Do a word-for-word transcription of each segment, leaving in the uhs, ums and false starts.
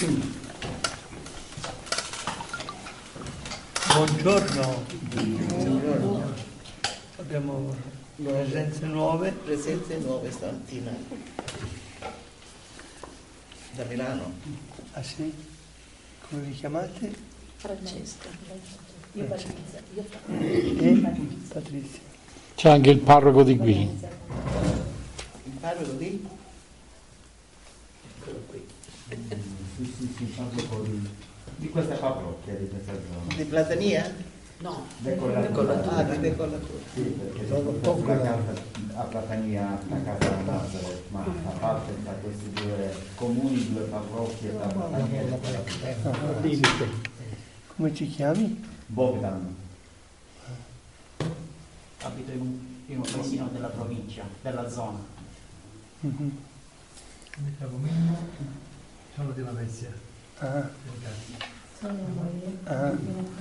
Buongiorno. Buongiorno. Abbiamo presenze nuove. Presenze nuove stamattina. Da Milano. Ah sì? Come vi chiamate? Francesca. Io Patrizia. Io E? Patrizia. C'è anche il parroco di qui. Il parroco di? Eccolo qui. Sì, sì, sì, di questa parrocchia, di questa zona. Di Platania? No, Decollatura. Ah, di Decollatura. Sì, perché sono poco a Platania, a casa di Nazareth, ma a parte da questi due comuni, due parrocchie, da Platania e Decollatura. Come ci chiami? Bogdan. Abito in un, in un paesino della provincia, della zona. Mm-hmm. Mi chiamo Mimmo, sono di Lamezia. Ah. sono noi. Ah.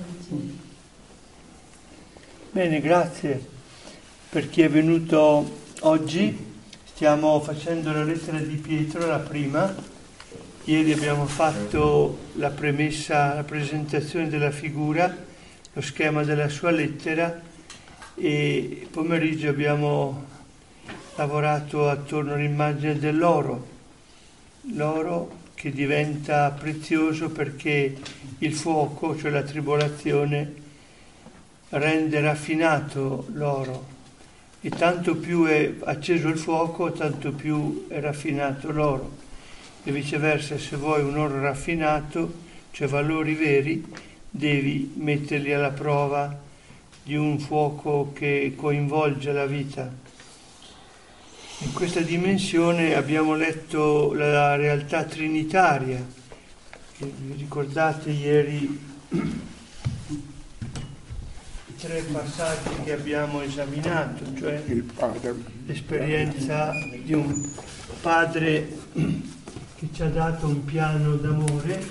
Bene, grazie per chi è venuto oggi. Stiamo facendo la lettera di Pietro, la prima. Ieri abbiamo fatto la premessa, la presentazione della figura, lo schema della sua lettera, e pomeriggio abbiamo lavorato attorno all'immagine dell'oro, l'oro che diventa prezioso perché il fuoco, cioè la tribolazione, rende raffinato l'oro, e tanto più è acceso il fuoco, tanto più è raffinato l'oro, e viceversa. Se vuoi un oro raffinato, cioè valori veri, devi metterli alla prova di un fuoco che coinvolge la vita. In questa dimensione abbiamo letto la realtà trinitaria. Vi ricordate ieri i tre passaggi che abbiamo esaminato, cioè Il padre. l'esperienza di un padre che ci ha dato un piano d'amore,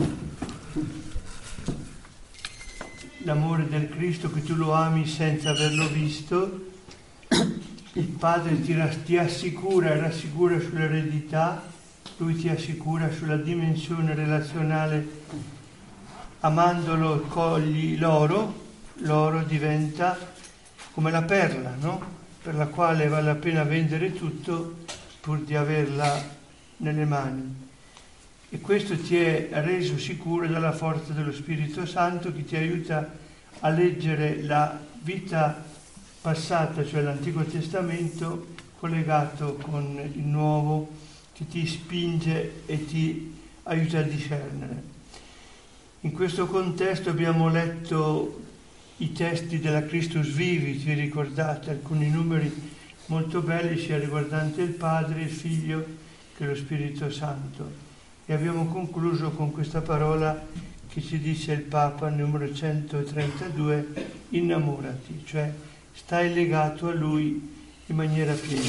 l'amore del Cristo, che tu lo ami senza averlo visto. Il padre ti, ti assicura e rassicura sull'eredità, lui ti assicura sulla dimensione relazionale. Amandolo cogli l'oro, l'oro diventa come la perla, no? Per la quale vale la pena vendere tutto pur di averla nelle mani. E questo ti è reso sicuro dalla forza dello Spirito Santo, che ti aiuta a leggere la vita passata, cioè l'Antico Testamento, collegato con il Nuovo, che ti spinge e ti aiuta a discernere. In questo contesto abbiamo letto i testi della Christus Vivi, vi ricordate, alcuni numeri molto belli, sia riguardanti il Padre, il Figlio che lo Spirito Santo. E abbiamo concluso con questa parola che ci dice il Papa, numero centotrentadue, innamorati, cioè stai legato a Lui in maniera piena.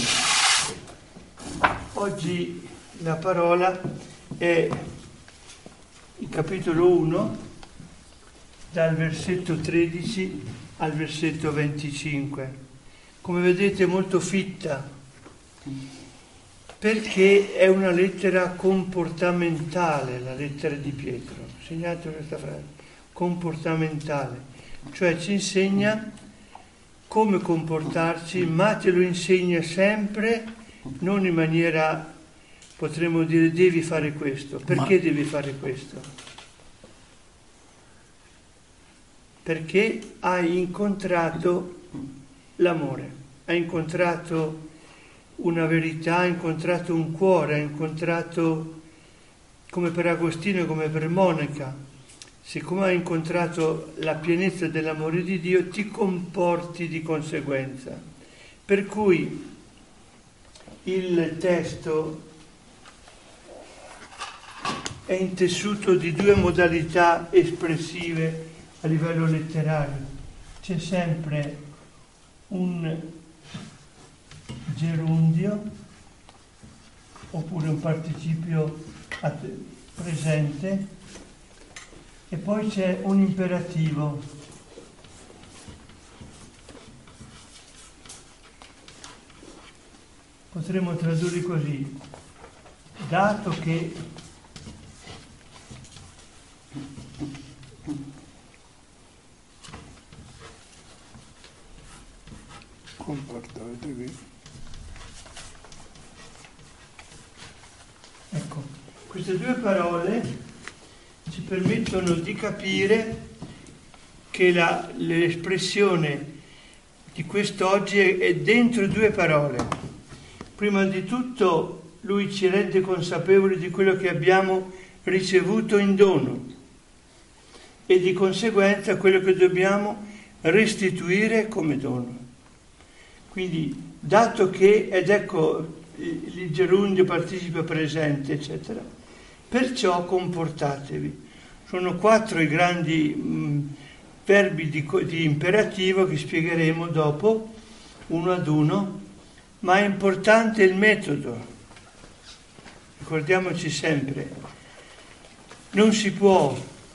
Oggi la parola è il capitolo uno, dal versetto tredici al versetto venticinque. Come vedete, molto fitta, perché è una lettera comportamentale, la lettera di Pietro. Segnate questa frase, comportamentale, cioè ci insegna come comportarci, ma te lo insegna sempre, non in maniera, potremmo dire, devi fare questo. Perché ma... devi fare questo? Perché hai incontrato l'amore, hai incontrato una verità, hai incontrato un cuore, hai incontrato, come per Agostino e come per Monica, siccome hai incontrato la pienezza dell'amore di Dio, ti comporti di conseguenza. Per cui il testo è intessuto di due modalità espressive a livello letterario. C'è sempre un gerundio oppure un participio presente, e poi c'è un imperativo. Potremmo tradurre così: dato che queste due parole ci permettono di capire che la, l'espressione di quest'oggi è, è dentro due parole. Prima di tutto lui ci rende consapevoli di quello che abbiamo ricevuto in dono e di conseguenza quello che dobbiamo restituire come dono. Quindi, dato che, ed ecco il gerundio partecipe presente, eccetera, perciò comportatevi. Sono quattro i grandi mh, verbi di, di imperativo che spiegheremo dopo, uno ad uno, ma è importante il metodo. Ricordiamoci sempre, non si può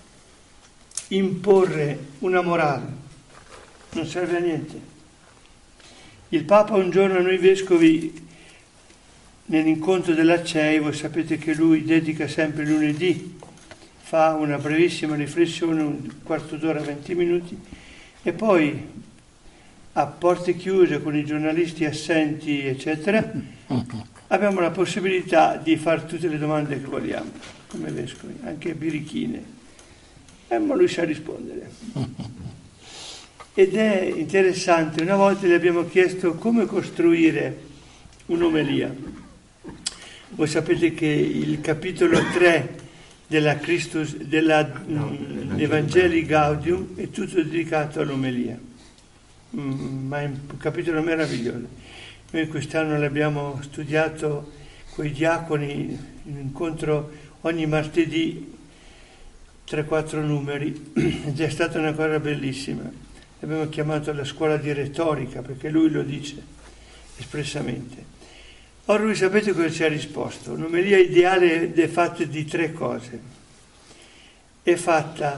imporre una morale, non serve a niente. Il Papa un giorno a noi vescovi, nell'incontro della C E I, voi sapete che lui dedica sempre lunedì, fa una brevissima riflessione, un quarto d'ora, venti minuti, e poi a porte chiuse con i giornalisti assenti, eccetera, abbiamo la possibilità di fare tutte le domande che vogliamo, come vescovi, anche birichine, eh, ma lui sa rispondere. Ed è interessante, una volta gli abbiamo chiesto come costruire un'omelia. Voi sapete che il capitolo tre della Christus, della mm, Evangelii Gaudium è tutto dedicato all'omelia, mm, ma è un capitolo meraviglioso. Noi quest'anno l'abbiamo studiato con i diaconi in incontro ogni martedì, tre quattro numeri, ed è stata una cosa bellissima. L'abbiamo chiamato la scuola di retorica perché lui lo dice espressamente. Ora lui sapete cosa ci ha risposto? Un'omelia ideale è fatta di tre cose. È fatta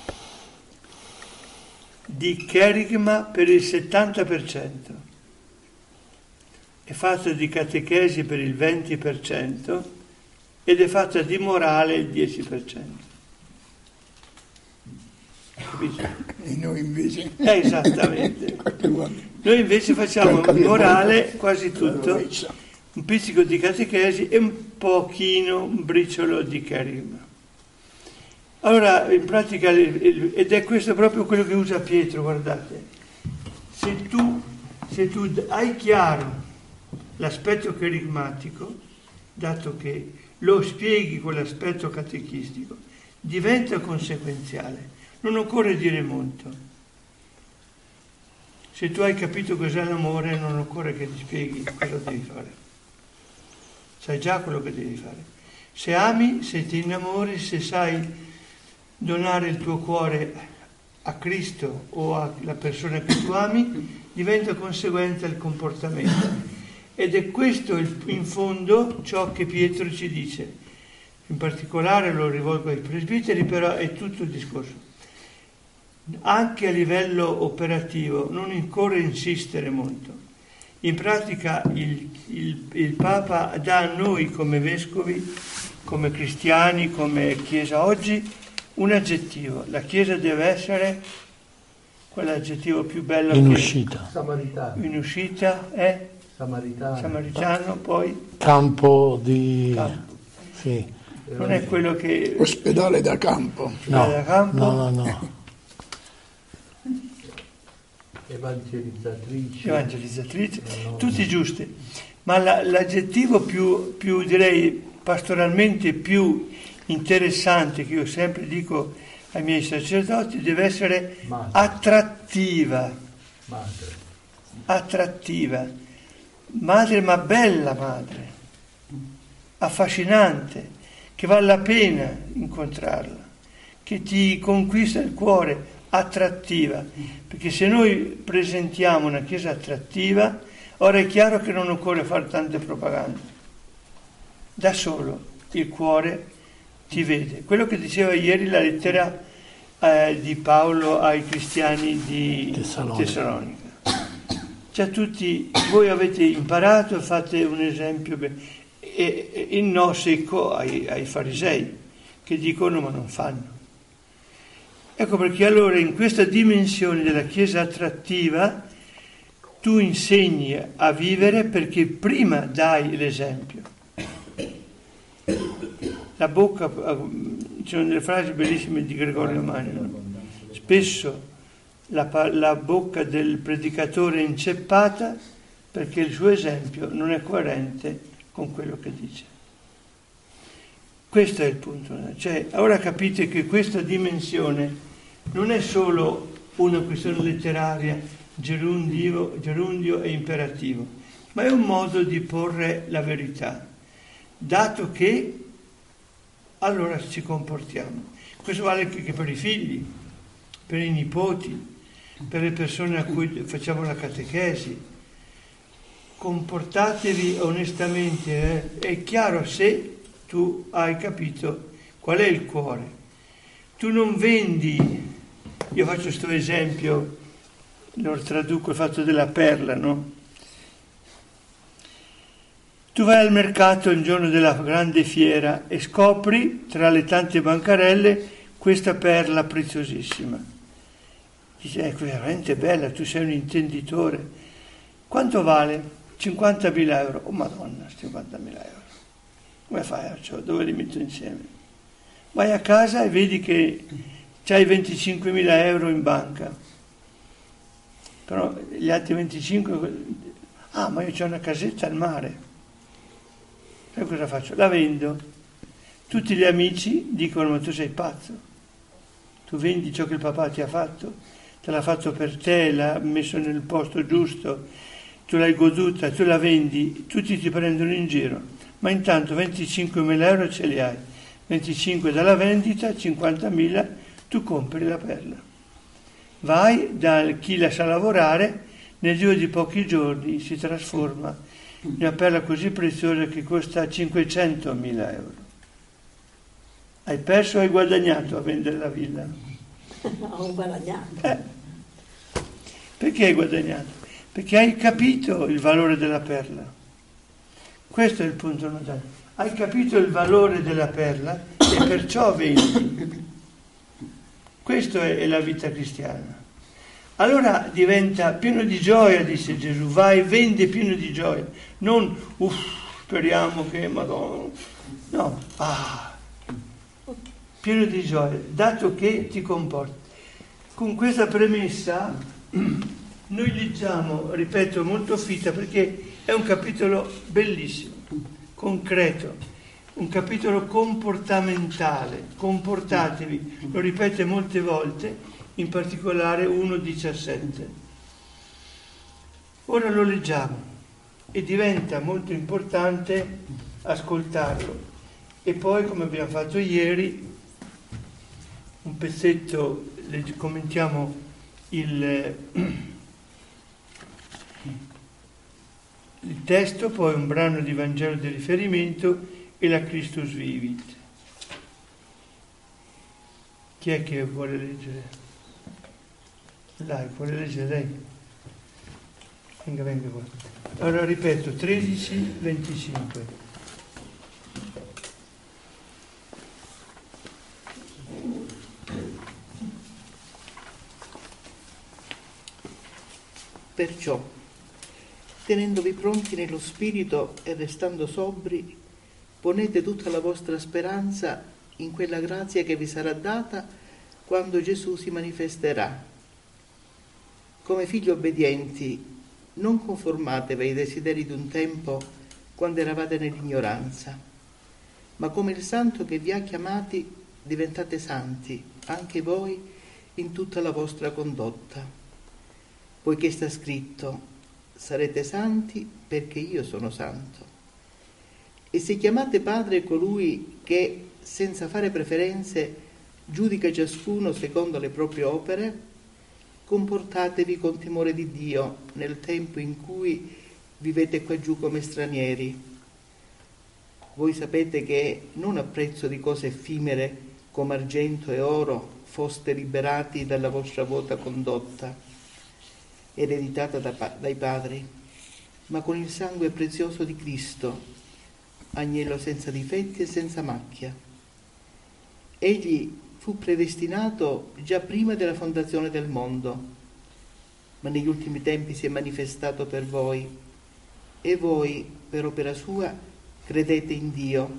di cherigma per il settanta per cento, è fatta di catechesi per il venti per cento ed è fatta di morale il dieci per cento. E noi invece? Eh, esattamente. Noi invece facciamo morale quasi tutto, un pizzico di catechesi e un pochino, un briciolo di cherigma. Allora, in pratica, ed è questo proprio quello che usa Pietro, guardate, se tu, se tu hai chiaro l'aspetto cherigmatico, dato che lo spieghi con l'aspetto catechistico, diventa conseguenziale, non occorre dire molto. Se tu hai capito cos'è l'amore, non occorre che ti spieghi cosa devi fare. Sai già quello che devi fare. Se ami, se ti innamori, se sai donare il tuo cuore a Cristo o alla persona che tu ami, diventa conseguente il comportamento. Ed è questo in fondo ciò che Pietro ci dice. In particolare lo rivolgo ai presbiteri, però è tutto il discorso. Anche a livello operativo non occorre insistere molto. In pratica il, il, il Papa dà a noi come vescovi, come cristiani, come Chiesa oggi, un aggettivo. La Chiesa deve essere quell'aggettivo più bello in che uscita. Samaritano. in uscita è Samaritano. samaritano, poi Campo di... campo. Sì. Non è quello che Ospedale da campo. No, da campo. no, no, no. Evangelizzatrice. evangelizzatrice, tutti giusti, ma la, l'aggettivo più, più, direi, pastoralmente più interessante, che io sempre dico ai miei sacerdoti, deve essere Madre. attrattiva, Madre. attrattiva, madre ma bella madre, affascinante, che vale la pena incontrarla, che ti conquista il cuore, attrattiva, perché se noi presentiamo una Chiesa attrattiva, ora è chiaro che non occorre fare tante propagande, da solo il cuore ti vede. Quello che diceva ieri la lettera eh, di Paolo ai cristiani di Tessalonica. Tessalonica. Cioè tutti, voi avete imparato, fate un esempio, e, e il no secco ai, ai farisei, che dicono ma non fanno. Ecco perché allora in questa dimensione della Chiesa attrattiva tu insegni a vivere perché prima dai l'esempio. La bocca, ci sono delle frasi bellissime di Gregorio Magno. Spesso la, la bocca del predicatore è inceppata perché il suo esempio non è coerente con quello che dice. Questo è il punto. Cioè, ora capite che questa dimensione non è solo una questione letteraria, gerundio, gerundio e imperativo, ma è un modo di porre la verità, dato che allora ci comportiamo. Questo vale anche per i figli, per i nipoti, per le persone a cui facciamo la catechesi. Comportatevi onestamente, eh? È chiaro se tu hai capito qual è il cuore. Tu non vendi, io faccio questo esempio, lo traduco, il fatto della perla, no? Tu vai al mercato il giorno della grande fiera e scopri tra le tante bancarelle questa perla preziosissima. Dici, è veramente bella, tu sei un intenditore. Quanto vale? cinquantamila euro. Oh Madonna, cinquantamila euro. Come fai a ciò? Dove li metto insieme? Vai a casa e vedi che c'hai venticinquemila euro in banca. Però gli altri venticinque... Ah, ma io c'ho una casetta al mare. E cosa faccio? La vendo. Tutti gli amici dicono, ma tu sei pazzo. Tu vendi ciò che il papà ti ha fatto, te l'ha fatto per te, l'ha messo nel posto giusto, tu l'hai goduta, tu la vendi, tutti ti prendono in giro. Ma intanto venticinquemila euro ce li hai. venticinque dalla vendita, cinquantamila, tu compri la perla. Vai da chi la sa lavorare, nel giro di pochi giorni si trasforma in una perla così preziosa che costa cinquecentomila euro. Hai perso o hai guadagnato a vendere la villa? No, ho guadagnato. Eh. Perché hai guadagnato? Perché hai capito il valore della perla. Questo è il punto notale. Hai capito il valore della perla e perciò vendi. Questa è la vita cristiana. Allora diventa pieno di gioia, disse Gesù, vai, vendi pieno di gioia. Non, uff, speriamo che, Madonna. No, ah, pieno di gioia, dato che ti comporti. Con questa premessa noi leggiamo, ripeto, molto fitta, perché è un capitolo bellissimo, concreto, un capitolo comportamentale. Comportatevi, lo ripete molte volte, in particolare uno diciassette. Ora lo leggiamo e diventa molto importante ascoltarlo. E poi, come abbiamo fatto ieri, un pezzetto, commentiamo il, il testo, poi un brano di Vangelo di riferimento e la Christus Vivit. Chi è che vuole leggere? Dai, vuole leggere lei? Venga, venga qua. Allora ripeto, tredici venticinque. Perciò, tenendovi pronti nello spirito e restando sobri, ponete tutta la vostra speranza in quella grazia che vi sarà data quando Gesù si manifesterà. Come figli obbedienti, non conformatevi ai desideri di un tempo quando eravate nell'ignoranza, ma come il Santo che vi ha chiamati diventate santi, anche voi, in tutta la vostra condotta. Poiché sta scritto, sarete santi perché io sono santo. E se chiamate Padre colui che, senza fare preferenze, giudica ciascuno secondo le proprie opere, comportatevi con timore di Dio nel tempo in cui vivete qua giù come stranieri. Voi sapete che non a prezzo di cose effimere come argento e oro foste liberati dalla vostra vuota condotta, ereditata da, dai padri, ma con il sangue prezioso di Cristo, agnello senza difetti e senza macchia. Egli fu predestinato già prima della fondazione del mondo, ma negli ultimi tempi si è manifestato per voi, e voi, per opera sua, credete in Dio,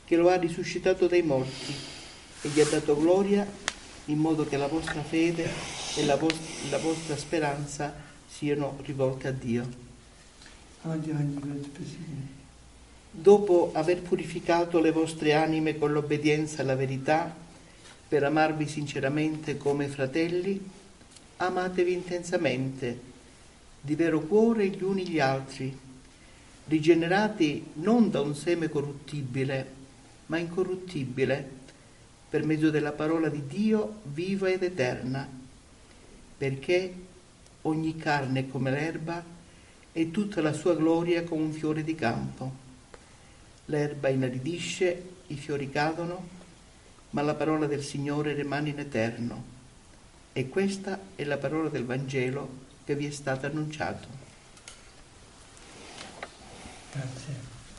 che lo ha risuscitato dai morti e gli ha dato gloria, in modo che la vostra fede e la, vos- la vostra speranza siano rivolte a Dio. Avanti, avanti, avanti, Presidente. Dopo aver purificato le vostre anime con l'obbedienza alla verità, per amarvi sinceramente come fratelli, amatevi intensamente, di vero cuore gli uni gli altri, rigenerati non da un seme corruttibile, ma incorruttibile, per mezzo della parola di Dio viva ed eterna, perché ogni carne è come l'erba e tutta la sua gloria come un fiore di campo. L'erba inaridisce, i fiori cadono, ma la parola del Signore rimane in eterno. E questa è la parola del Vangelo che vi è stata annunciato. Grazie.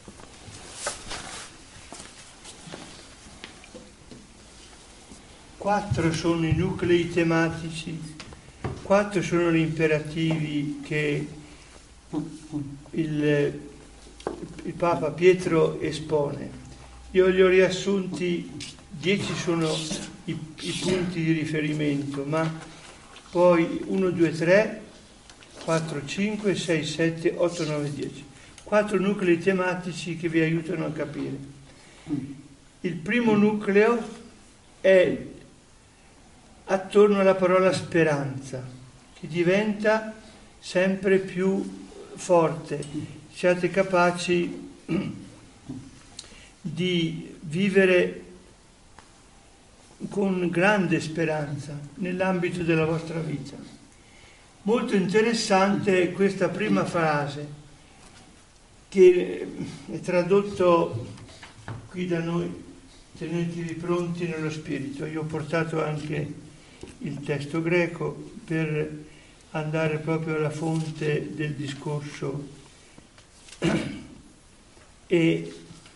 Quattro sono i nuclei tematici, quattro sono gli imperativi che il, il Papa Pietro espone. Io li ho riassunti, dieci sono i, i punti di riferimento, ma poi uno, due, tre, quattro, cinque, sei, sette, otto, nove, dieci. Quattro nuclei tematici che vi aiutano a capire. Il primo nucleo è attorno alla parola speranza, che diventa sempre più forte. Siate capaci di vivere con grande speranza nell'ambito della vostra vita. Molto interessante è questa prima frase, che è tradotto qui da noi: tenetevi pronti nello spirito. Io ho portato anche il testo greco per andare proprio alla fonte del discorso, e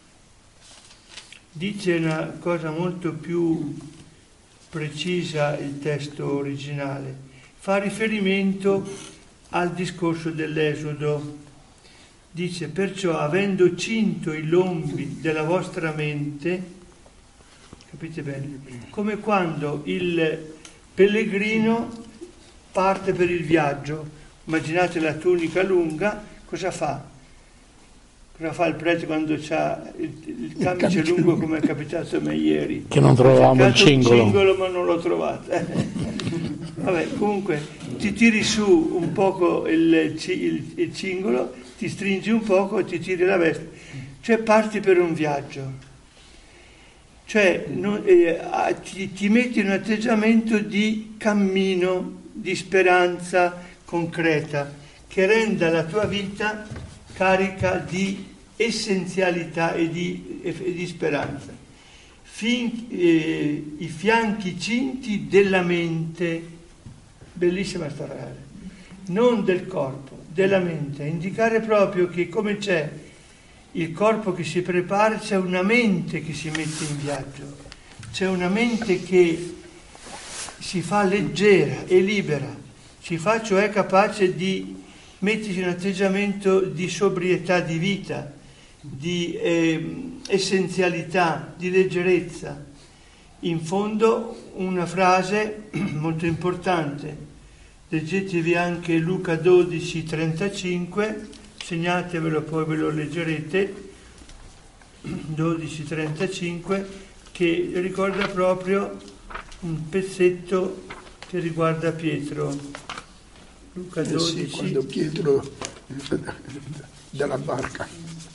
dice una cosa molto più precisa il testo originale, fa riferimento al discorso dell'Esodo. Dice: perciò, avendo cinto i lombi della vostra mente, capite bene, come quando il pellegrino parte per il viaggio. Immaginate la tunica lunga, cosa fa? Cosa fa il prete quando ha il, il camice lungo, come è capitato a me ieri? Che non trovavamo il cingolo. il cingolo, ma non l'ho trovato. Vabbè, comunque ti tiri su un poco il, il, il cingolo, ti stringi un poco e ti tiri la veste, cioè parti per un viaggio. Cioè non, eh, ti, ti metti in un atteggiamento di cammino, di speranza concreta, che renda la tua vita carica di essenzialità e di, e, e di speranza. Fin, eh, i fianchi cinti della mente, bellissima sta frase, non del corpo, della mente, a indicare proprio che come c'è il corpo che si prepara, c'è una mente che si mette in viaggio, c'è una mente che si fa leggera e libera, si fa cioè capace di mettersi in un atteggiamento di sobrietà di vita, di eh, essenzialità, di leggerezza. In fondo una frase molto importante, leggetevi anche Luca dodici trentacinque, segnatevelo, poi ve lo leggerete, dodici trentacinque, che ricorda proprio un pezzetto che riguarda Pietro. Luca dodici. Eh sì, quando Pietro dalla barca.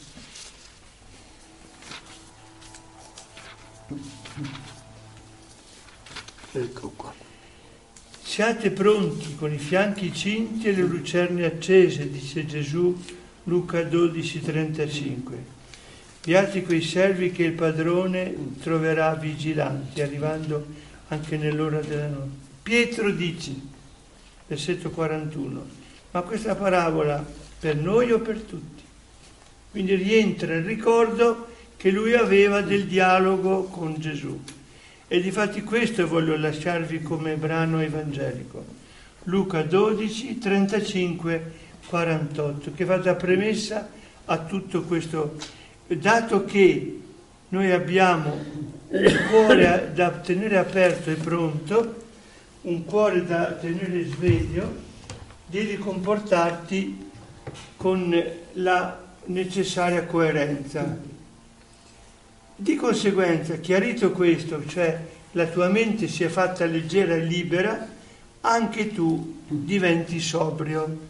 Ecco qua. Siate pronti con i fianchi cinti e le lucerne accese, dice Gesù, Luca dodici trentacinque. Beati quei servi che il padrone troverà vigilanti, arrivando anche nell'ora della notte. Pietro dice, versetto quarantuno, ma questa parabola per noi o per tutti? Quindi rientra il ricordo che lui aveva del dialogo con Gesù. E difatti questo voglio lasciarvi come brano evangelico. Luca dodici trentacinque quarantotto, che fa da premessa a tutto questo, dato che noi abbiamo un cuore da tenere aperto e pronto, un cuore da tenere sveglio, devi comportarti con la necessaria coerenza. Di conseguenza, chiarito questo, cioè la tua mente si è fatta leggera e libera, anche tu diventi sobrio.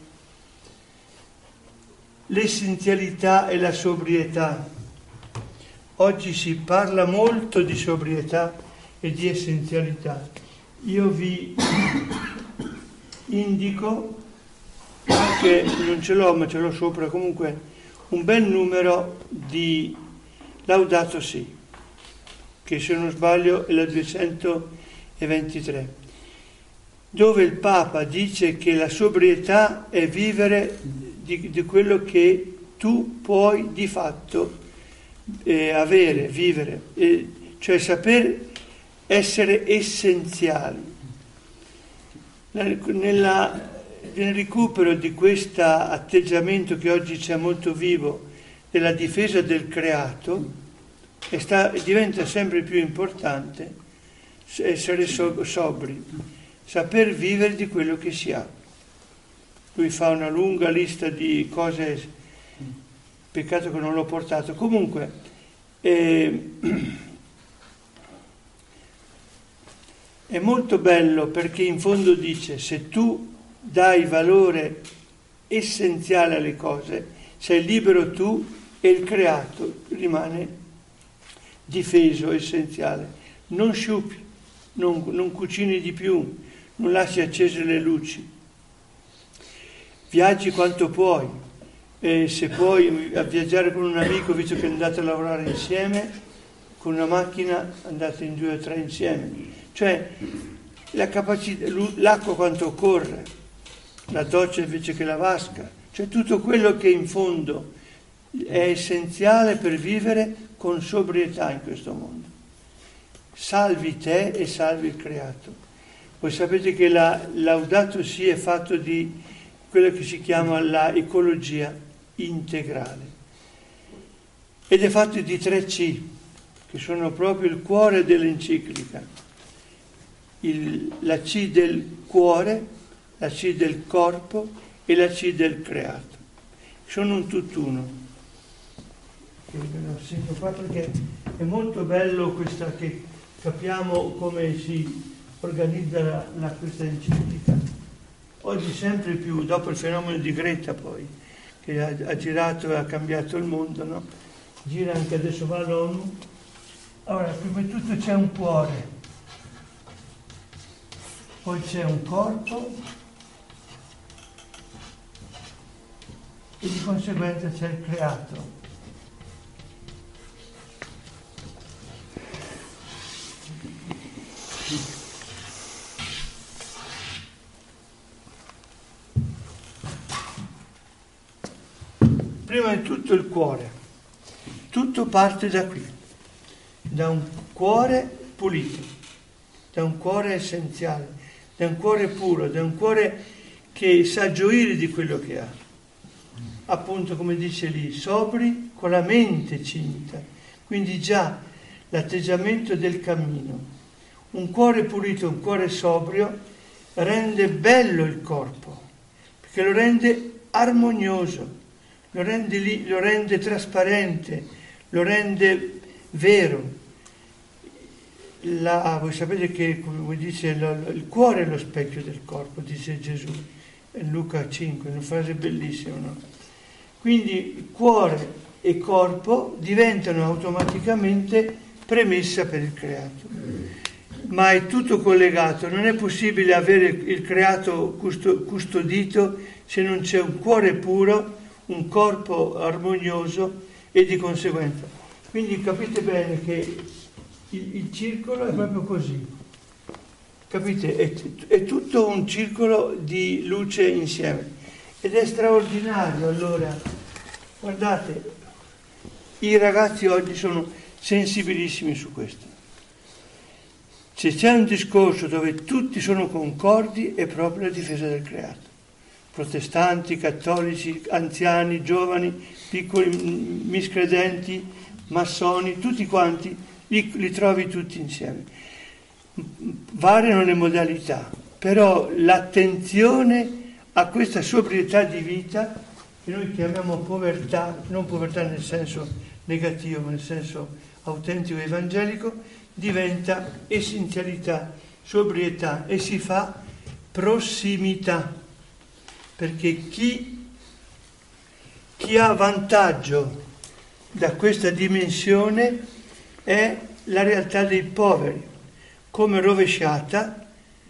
L'essenzialità e la sobrietà. Oggi si parla molto di sobrietà e di essenzialità. Io vi indico, anche non ce l'ho ma ce l'ho sopra, comunque un bel numero di Laudato Si, che se non sbaglio è la duecentoventitré, dove il Papa dice che la sobrietà è vivere di, di quello che tu puoi di fatto eh, avere, vivere, eh, cioè saper essere essenziali. Nella, nel recupero di questo atteggiamento che oggi c'è molto vivo della difesa del creato, e sta, diventa sempre più importante essere so, sobri, saper vivere di quello che si ha. Lui fa una lunga lista di cose, peccato che non l'ho portato. Comunque, eh, è molto bello perché in fondo dice: se tu dai valore essenziale alle cose, sei libero tu e il creato rimane difeso, essenziale. Non sciupi, non, non cucini di più, non lasci accese le luci. Viaggi quanto puoi, e se puoi a viaggiare con un amico, visto che andate a lavorare insieme, con una macchina andate in due o tre insieme. Cioè, la capacità, l'acqua quanto corre, la doccia invece che la vasca, cioè tutto quello che in fondo è essenziale per vivere con sobrietà in questo mondo. Salvi te e salvi il creato. Voi sapete che la Laudato Si è fatto di quello che si chiama la ecologia integrale ed è fatto di tre C, che sono proprio il cuore dell'enciclica. Il, la C del cuore, la C del corpo e la C del creato. Sono un tutt'uno. Lo sento qua perché è molto bello questa, che capiamo come si organizza la, la, questa enciclica. Oggi sempre più, dopo il fenomeno di Greta poi, che ha, ha girato e ha cambiato il mondo, no? Gira anche adesso, va all'ONU. Allora, prima di tutto c'è un cuore, poi c'è un corpo e di conseguenza c'è il creato. Prima di tutto il cuore, tutto parte da qui, da un cuore pulito, da un cuore essenziale, da un cuore puro, da un cuore che sa gioire di quello che ha. Appunto, come dice lì, sobri con la mente cinta, quindi già l'atteggiamento del cammino. Un cuore pulito, un cuore sobrio rende bello il corpo, perché lo rende armonioso. Lo rende, lì, lo rende trasparente, lo rende vero. La, voi sapete che, come dice, lo, il cuore è lo specchio del corpo, dice Gesù, in Luca cinque, una frase bellissima, no? Quindi cuore e corpo diventano automaticamente premessa per il creato. Ma è tutto collegato, non è possibile avere il creato custodito se non c'è un cuore puro, un corpo armonioso e di conseguenza. Quindi capite bene che il, il circolo è proprio così. Capite? È, è tutto un circolo di luce insieme. Ed è straordinario, allora. Guardate, i ragazzi oggi sono sensibilissimi su questo. Se c'è un discorso dove tutti sono concordi, è proprio la difesa del creato. protestanti, cattolici, anziani, giovani, piccoli, miscredenti, massoni, tutti quanti, li, li trovi tutti insieme. Variano le modalità, però l'attenzione a questa sobrietà di vita, che noi chiamiamo povertà, non povertà nel senso negativo, ma nel senso autentico e evangelico, diventa essenzialità, sobrietà, e si fa prossimità, perché chi, chi ha vantaggio da questa dimensione è la realtà dei poveri, come rovesciata.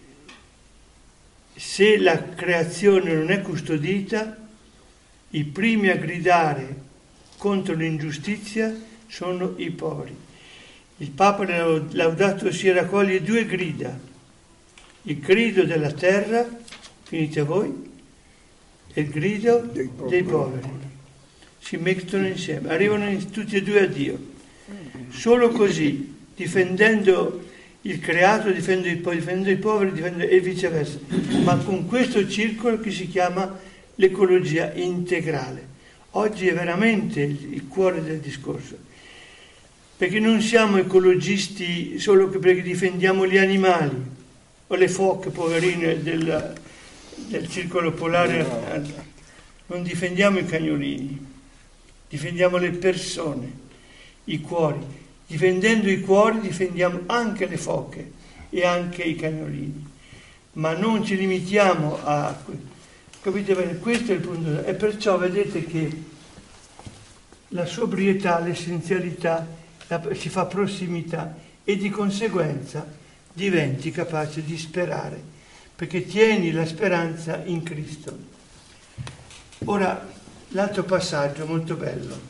Se la creazione non è custodita, i primi a gridare contro l'ingiustizia sono i poveri. Il Papa Laudato Si raccoglie due grida: il grido della terra, finite voi, e il grido dei poveri. Dei poveri. Si mettono insieme, arrivano tutti e due a Dio. Solo così, difendendo il creato, difendo i, difendo i poveri, difendo, e viceversa, ma con questo circolo che si chiama l'ecologia integrale. Oggi è veramente il, il cuore del discorso, perché non siamo ecologisti solo perché difendiamo gli animali o le foche poverine del, del circolo polare, non difendiamo i cagnolini, difendiamo le persone, i cuori. Difendendo i cuori difendiamo anche le foche e anche i cagnolini, ma non ci limitiamo a... Capite bene? Questo è il punto. E perciò vedete che la sobrietà, l'essenzialità, la, si fa prossimità, e di conseguenza diventi capace di sperare, perché tieni la speranza in Cristo. Ora, l'altro passaggio molto bello.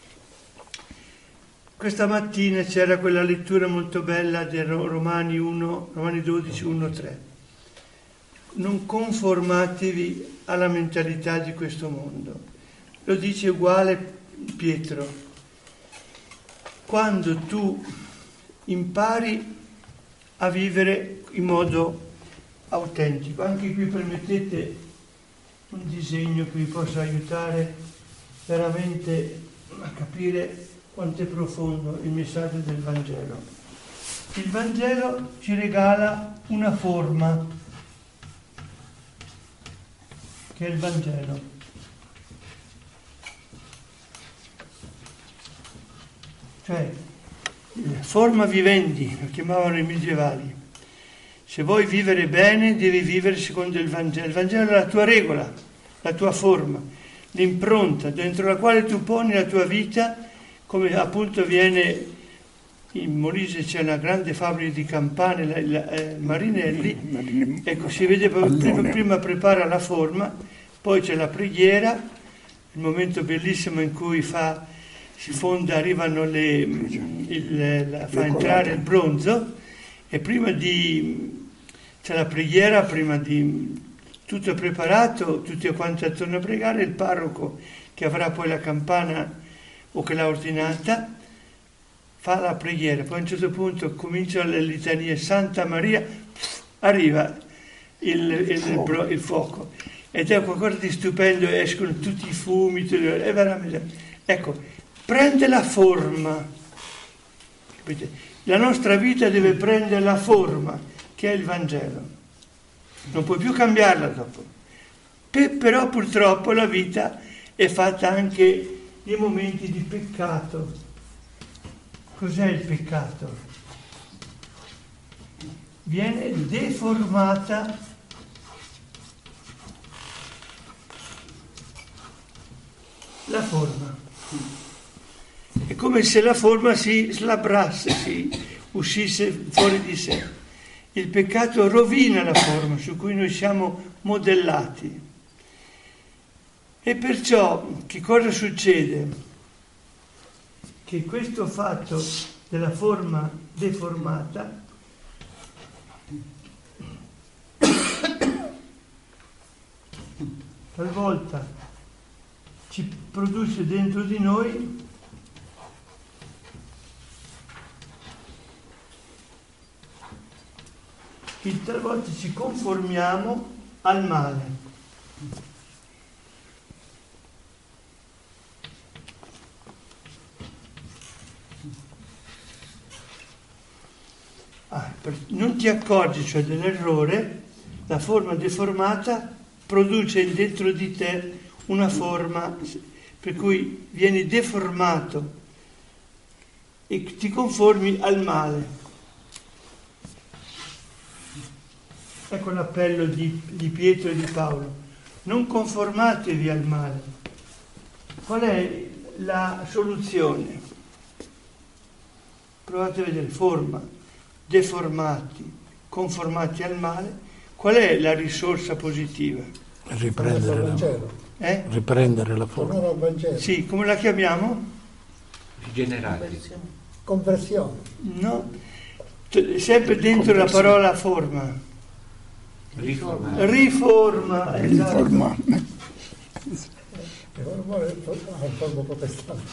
Questa mattina c'era quella lettura molto bella di Romani uno, Romani dodici, uno, tre. Non conformatevi alla mentalità di questo mondo. Lo dice uguale Pietro. Quando tu impari a vivere in modo autentico, anche qui permettete un disegno che vi possa aiutare veramente a capire quanto è profondo il messaggio del Vangelo. Il Vangelo ci regala una forma, che è il Vangelo. Cioè, forma vivendi, lo chiamavano i medievali. Se vuoi vivere bene, devi vivere secondo il Vangelo. Il Vangelo è la tua regola, la tua forma, l'impronta dentro la quale tu poni la tua vita. Come appunto viene in Molise, c'è una grande fabbrica di campane, la, la, eh, Marinelli, ecco, si vede prima, prima prepara la forma, poi c'è la preghiera, il momento bellissimo in cui fa, si fonda, arrivano le, il, la, fa entrare il bronzo, e prima di, c'è la preghiera, prima di tutto preparato, tutti quanti attorno a pregare, il parroco che avrà poi la campana o che l'ha ordinata, fa la preghiera, poi a un certo punto cominciano le litanie, Santa Maria, arriva il, il, il, il fuoco, ed è qualcosa di stupendo, escono tutti i fumi, è veramente... Ecco, prende la forma, capite? La nostra vita deve prendere la forma, che è il Vangelo, non puoi più cambiarla dopo, Pe- però purtroppo la vita è fatta anche di momenti di peccato. Cos'è il peccato? Viene deformata la forma. È come se la forma si slabrasse, si uscisse fuori di sé. Il peccato rovina la forma su cui noi siamo modellati. E perciò che cosa succede? Che questo fatto della forma deformata talvolta ci produce dentro di noi che talvolta ci conformiamo al male. non ti accorgi cioè dell'errore, la forma deformata produce dentro di te una forma per cui vieni deformato e ti conformi al male. Ecco l'appello di, di Pietro e di Paolo: non conformatevi al male. Qual è la soluzione? Provate a vedere: forma, deformati, conformati al male. Qual è la risorsa positiva? Riprendere la, eh? riprendere la forma. Tornare al Vangelo. Sì, come la chiamiamo? Rigenerati. Conversione. No, sempre dentro la parola forma. Riformare. Riforma, esatto. Riforma. Riformare al forma protestante.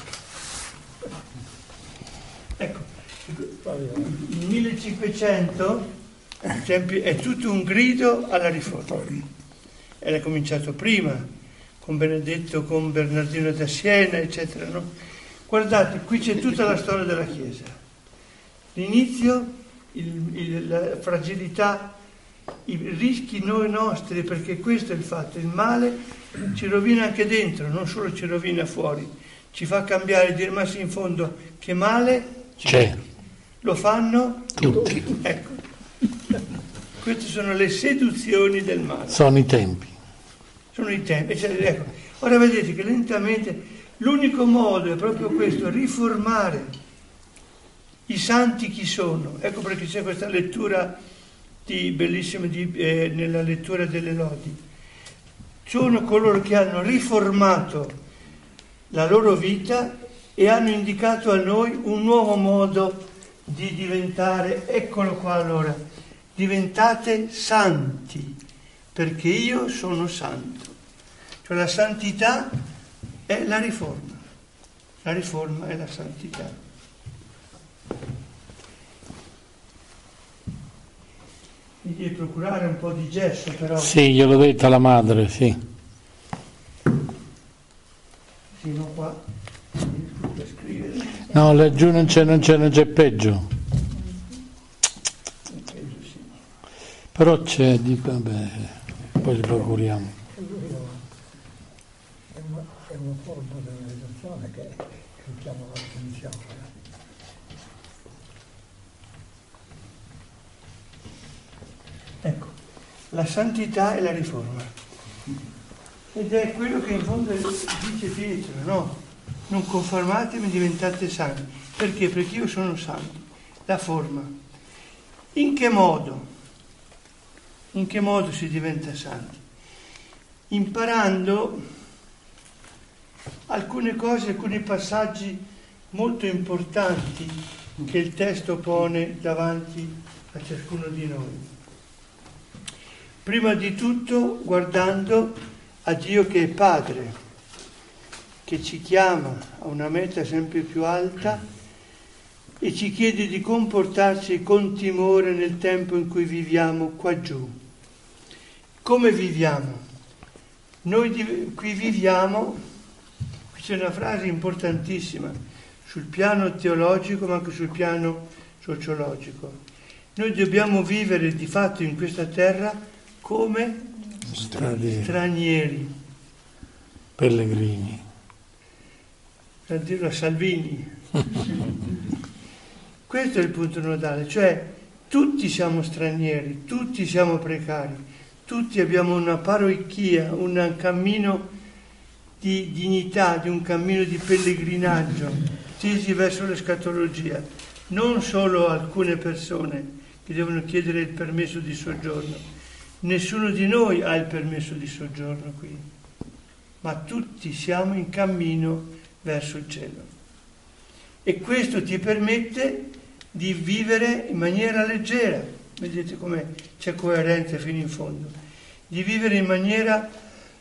Ecco, il millecinquecento è tutto un grido alla riforma. Era cominciato prima, con Benedetto, con Bernardino da Siena, eccetera, no? Guardate, qui c'è tutta la storia della Chiesa. L'inizio, il, il, la fragilità, i rischi noi nostri, perché questo è il fatto: il male ci rovina anche dentro, non solo ci rovina fuori, ci fa cambiare e dire: ma sì, in fondo che male c'è. Lo fanno Tutti. Ecco, queste sono le seduzioni del male. Sono i tempi. Sono i tempi. Cioè, ecco. Ora vedete che lentamente l'unico modo è proprio questo: riformare i santi. Chi sono? Ecco perché c'è questa lettura di, bellissima di, eh, nella lettura delle lodi. Sono coloro che hanno riformato la loro vita e hanno indicato a noi un nuovo modo di diventare. Eccolo qua allora: diventate santi perché io sono santo. Cioè la santità è la riforma, la riforma è la santità. Mi devi procurare un po' di gesso, però. Sì, gliel'ho detto alla madre, sì. Fino qua non riesco a scrivere. No, laggiù non c'è, non c'è, non c'è peggio. Però c'è, dico, vabbè, poi li procuriamo. È una, è una forma di realizzazione che richiama l'attenzione. Ecco, la santità è la riforma. Ed è quello che in fondo dice Pietro, no? Non conformatevi, diventate santi. Perché? Perché io sono santo. La forma. In che modo? In che modo si diventa santi? Imparando alcune cose, alcuni passaggi molto importanti che il testo pone davanti a ciascuno di noi. Prima di tutto guardando a Dio che è Padre, che ci chiama a una meta sempre più alta e ci chiede di comportarci con timore nel tempo in cui viviamo qua giù. Come viviamo? Noi qui viviamo, qui c'è una frase importantissima, sul piano teologico ma anche sul piano sociologico. Noi dobbiamo vivere di fatto in questa terra come Stranieri. stranieri. Pellegrini. Per dirlo a Salvini. Questo è il punto nodale, cioè tutti siamo stranieri, tutti siamo precari. Tutti abbiamo una paroicchia, un cammino di dignità, di un cammino di pellegrinaggio, tesi verso l'escatologia. Non solo alcune persone che devono chiedere il permesso di soggiorno. Nessuno di noi ha il permesso di soggiorno qui, ma tutti siamo in cammino verso il cielo. E questo ti permette di vivere in maniera leggera. Vedete come c'è coerenza fino in fondo. Di vivere in maniera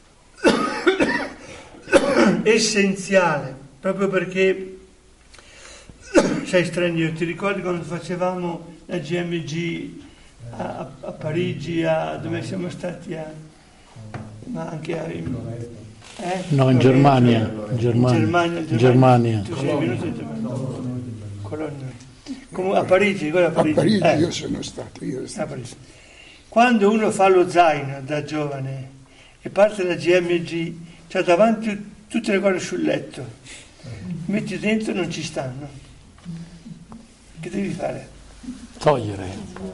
essenziale, proprio perché sei straniero. Ti ricordi quando facevamo la G M G a, a Parigi, a, dove siamo stati, a, ma anche a... Eh? No, in Germania. In Germania. In Germania. In Germania. Tu sei venuto in Germania. Colonna. a Parigi, a Parigi, a Parigi eh. io sono stato, io sono a Parigi. Quando uno fa lo zaino da giovane e parte da G M G, c'ha davanti tutte le cose sul letto, metti dentro e non ci stanno. Che devi fare? Togliere.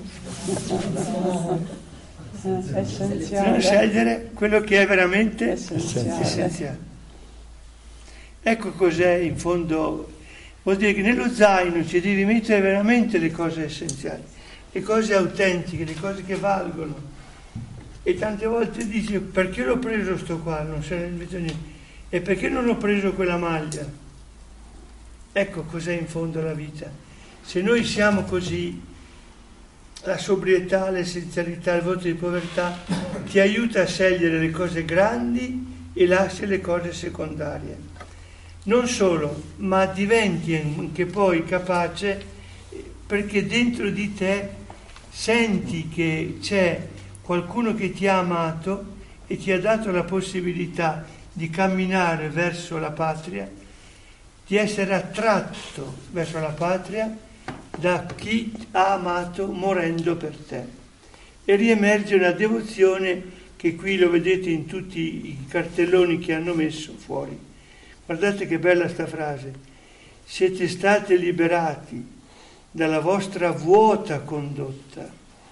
Bisogna scegliere quello che è veramente Essenziale. essenziale. Ecco cos'è in fondo, vuol dire che nello zaino ci devi mettere veramente le cose essenziali, le cose autentiche, le cose che valgono. E tante volte dici: perché l'ho preso sto qua? Non se ne invito niente. E perché non ho preso quella maglia? Ecco cos'è in fondo la vita. Se noi siamo così, la sobrietà, l'essenzialità, il voto di povertà ti aiuta a scegliere le cose grandi e lasci le cose secondarie. Non solo, ma diventi anche poi capace, perché dentro di te senti che c'è qualcuno che ti ha amato e ti ha dato la possibilità di camminare verso la patria, di essere attratto verso la patria da chi ha amato morendo per te. E riemerge una devozione che qui lo vedete in tutti i cartelloni che hanno messo fuori. Guardate che bella sta frase: siete stati liberati dalla vostra vuota condotta.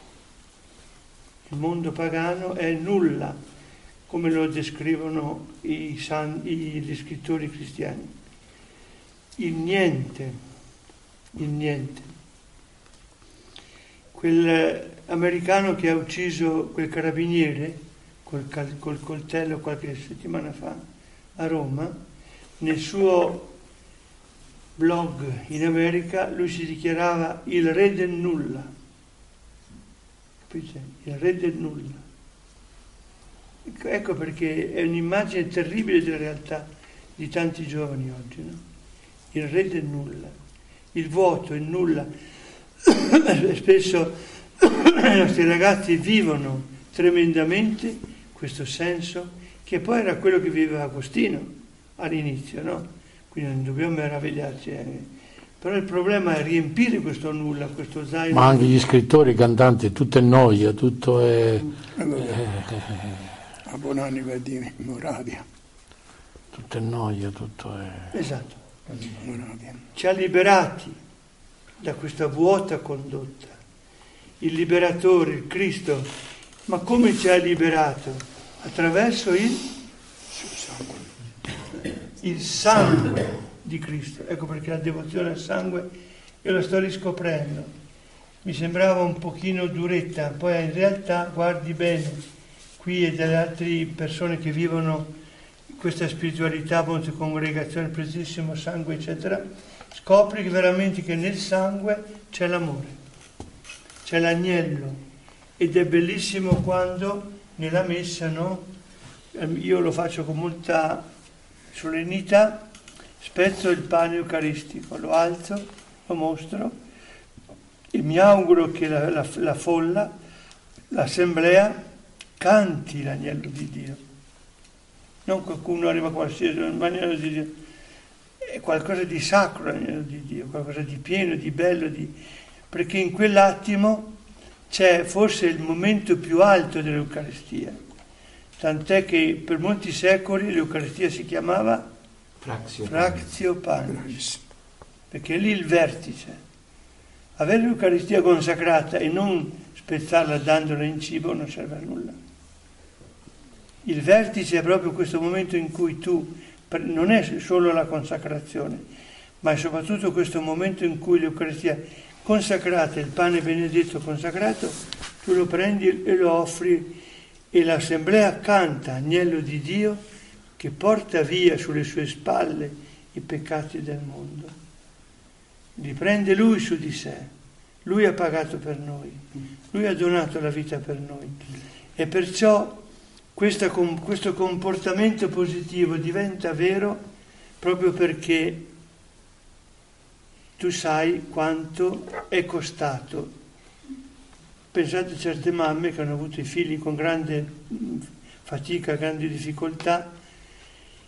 Il mondo pagano è nulla, come lo descrivono i san, i, gli scrittori cristiani. Il niente, il niente. Quell'americano che ha ucciso quel carabiniere col, col coltello qualche settimana fa a Roma, nel suo blog in America lui si dichiarava il re del nulla. Capite? Il re del nulla. Ecco, ecco perché è un'immagine terribile della realtà di tanti giovani oggi, no? Il re del nulla, il vuoto, il nulla. Spesso i nostri ragazzi vivono tremendamente questo senso, che poi era quello che viveva Agostino all'inizio, no? Quindi non dobbiamo meravigliarci. Eh. Però il problema è riempire questo nulla, questo zaino. Ma anche gli scrittori, i cantanti, tutto è noia, tutto è... Allora, eh, a buon'anima di Moravia. tutto è noia, tutto è... Esatto. Moravia. Ci ha liberati da questa vuota condotta. Il liberatore, il Cristo, ma come ci ha liberato? Attraverso il, il sangue di Cristo. Ecco perché la devozione al sangue io la sto riscoprendo. Mi sembrava un pochino duretta, poi in realtà guardi bene qui e dalle altre persone che vivono questa spiritualità, monte congregazione, il preziosissimo sangue, eccetera, scopri che veramente che nel sangue c'è l'amore, c'è l'agnello, ed è bellissimo quando nella messa, no? Io lo faccio con molta solennità, spezzo il pane eucaristico, lo alzo, lo mostro e mi auguro che la, la, la folla, l'assemblea, canti l'agnello di Dio. Non qualcuno arriva qualsiasi, l'agnello di Dio è qualcosa di sacro, l'agnello di Dio, qualcosa di pieno, di bello, di... perché in quell'attimo c'è forse il momento più alto dell'Eucaristia, tant'è che per molti secoli l'Eucaristia si chiamava Frazio, Frazio Panis, perché è lì il vertice. Avere l'Eucaristia consacrata e non spezzarla dandola in cibo non serve a nulla. Il vertice è proprio questo momento in cui tu, non è solo la consacrazione, ma è soprattutto questo momento in cui l'Eucaristia consacrata, il pane benedetto consacrato, tu lo prendi e lo offri e l'assemblea canta agnello di Dio che porta via sulle sue spalle i peccati del mondo. Li prende lui su di sé, lui ha pagato per noi, lui ha donato la vita per noi e perciò questa, questo comportamento positivo diventa vero proprio perché tu sai quanto è costato. Pensate a certe mamme che hanno avuto i figli con grande fatica, grandi difficoltà,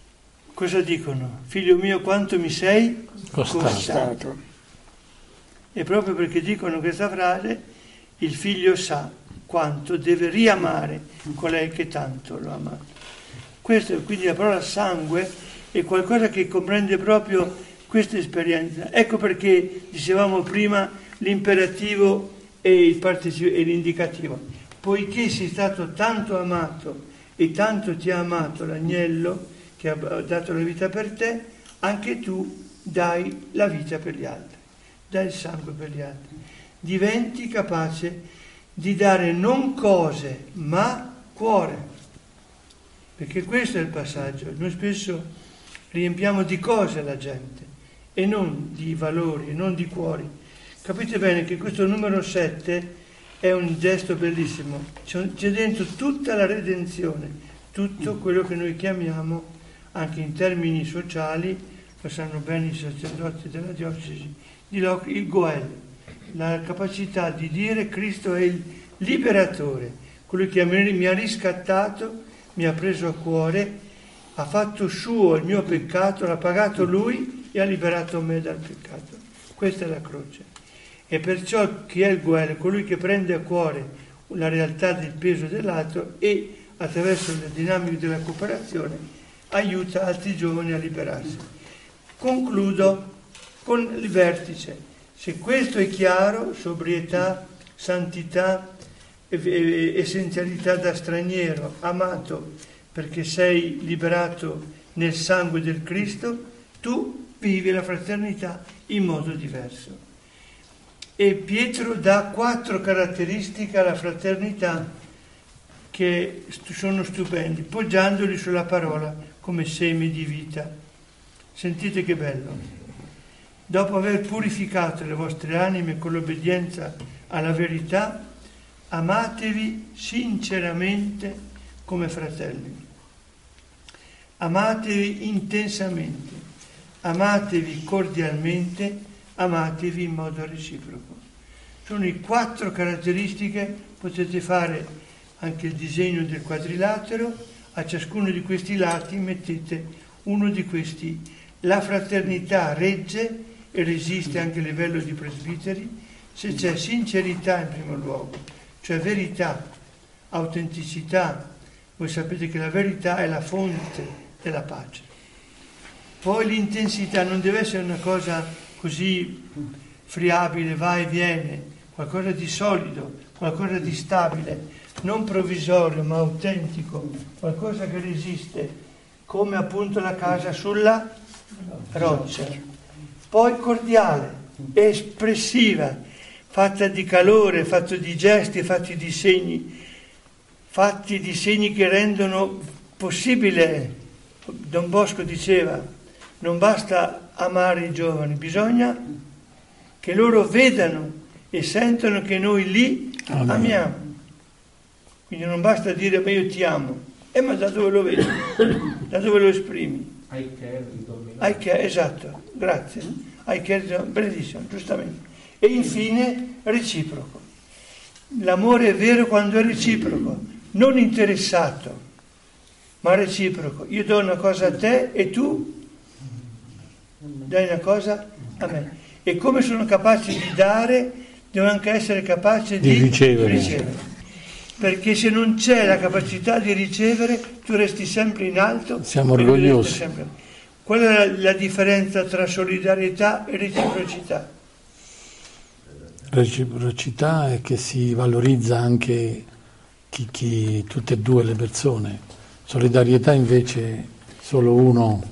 cosa dicono? Figlio mio, quanto mi sei Costato. costato. E proprio perché dicono questa frase, il figlio sa quanto deve riamare colei che tanto lo ha amato. Questo, quindi la parola sangue è qualcosa che comprende proprio questa esperienza. Ecco perché dicevamo prima l'imperativo e, il partecipo, e l'indicativo. Poiché sei stato tanto amato e tanto ti ha amato l'agnello che ha dato la vita per te, anche tu dai la vita per gli altri, dai il sangue per gli altri. Diventi capace di dare non cose, ma cuore. Perché questo è il passaggio. Noi spesso riempiamo di cose la gente e non di valori, e non di cuori. Capite bene che questo numero sette è un gesto bellissimo. C'è dentro tutta la redenzione, tutto quello che noi chiamiamo, anche in termini sociali, lo sanno bene i sacerdoti della diocesi, il Goel, la capacità di dire Cristo è il liberatore, quello che mi ha riscattato, mi ha preso a cuore, ha fatto suo il mio peccato, l'ha pagato lui e ha liberato me dal peccato. Questa è la croce. E perciò chi è il Goel, colui che prende a cuore la realtà del peso dell'altro e attraverso le dinamiche della cooperazione aiuta altri giovani a liberarsi. Concludo con il vertice. Se questo è chiaro, sobrietà, santità, essenzialità da straniero, amato perché sei liberato nel sangue del Cristo, tu vivi la fraternità in modo diverso. E Pietro dà quattro caratteristiche alla fraternità che sono stupendi, poggiandoli sulla parola come semi di vita. Sentite che bello. Dopo aver purificato le vostre anime con l'obbedienza alla verità, amatevi sinceramente come fratelli. Amatevi intensamente, amatevi cordialmente, amatevi in modo reciproco. Sono le quattro caratteristiche, potete fare anche il disegno del quadrilatero, a ciascuno di questi lati mettete uno di questi. La fraternità regge e resiste anche a livello di presbiteri se c'è sincerità in primo luogo, cioè verità, autenticità. Voi sapete che la verità è la fonte della pace. Poi l'intensità non deve essere una cosa così friabile, va e viene, qualcosa di solido, qualcosa di stabile, non provvisorio ma autentico, qualcosa che resiste, come appunto la casa sulla roccia. Poi cordiale, espressiva, fatta di calore, fatta di gesti, fatti di segni, fatti di segni che rendono possibile. Don Bosco diceva, non basta amare i giovani, bisogna che loro vedano e sentano che noi li Amen. Amiamo. Quindi non basta dire, ma io ti amo. Eh, ma da dove lo vedi? Da dove lo esprimi? I care, I care, esatto, grazie. I care, bellissimo, giustamente. E infine, reciproco. L'amore è vero quando è reciproco, non interessato, ma reciproco. Io do una cosa a te e tu dai una cosa a me. E come sono capace di dare, devo anche essere capace di, di ricevere. ricevere. Perché se non c'è la capacità di ricevere, tu resti sempre in alto. Siamo orgogliosi. Sempre. Qual è la, la differenza tra solidarietà e reciprocità? Reciprocità è che si valorizza anche chi, chi, tutte e due le persone. Solidarietà invece solo uno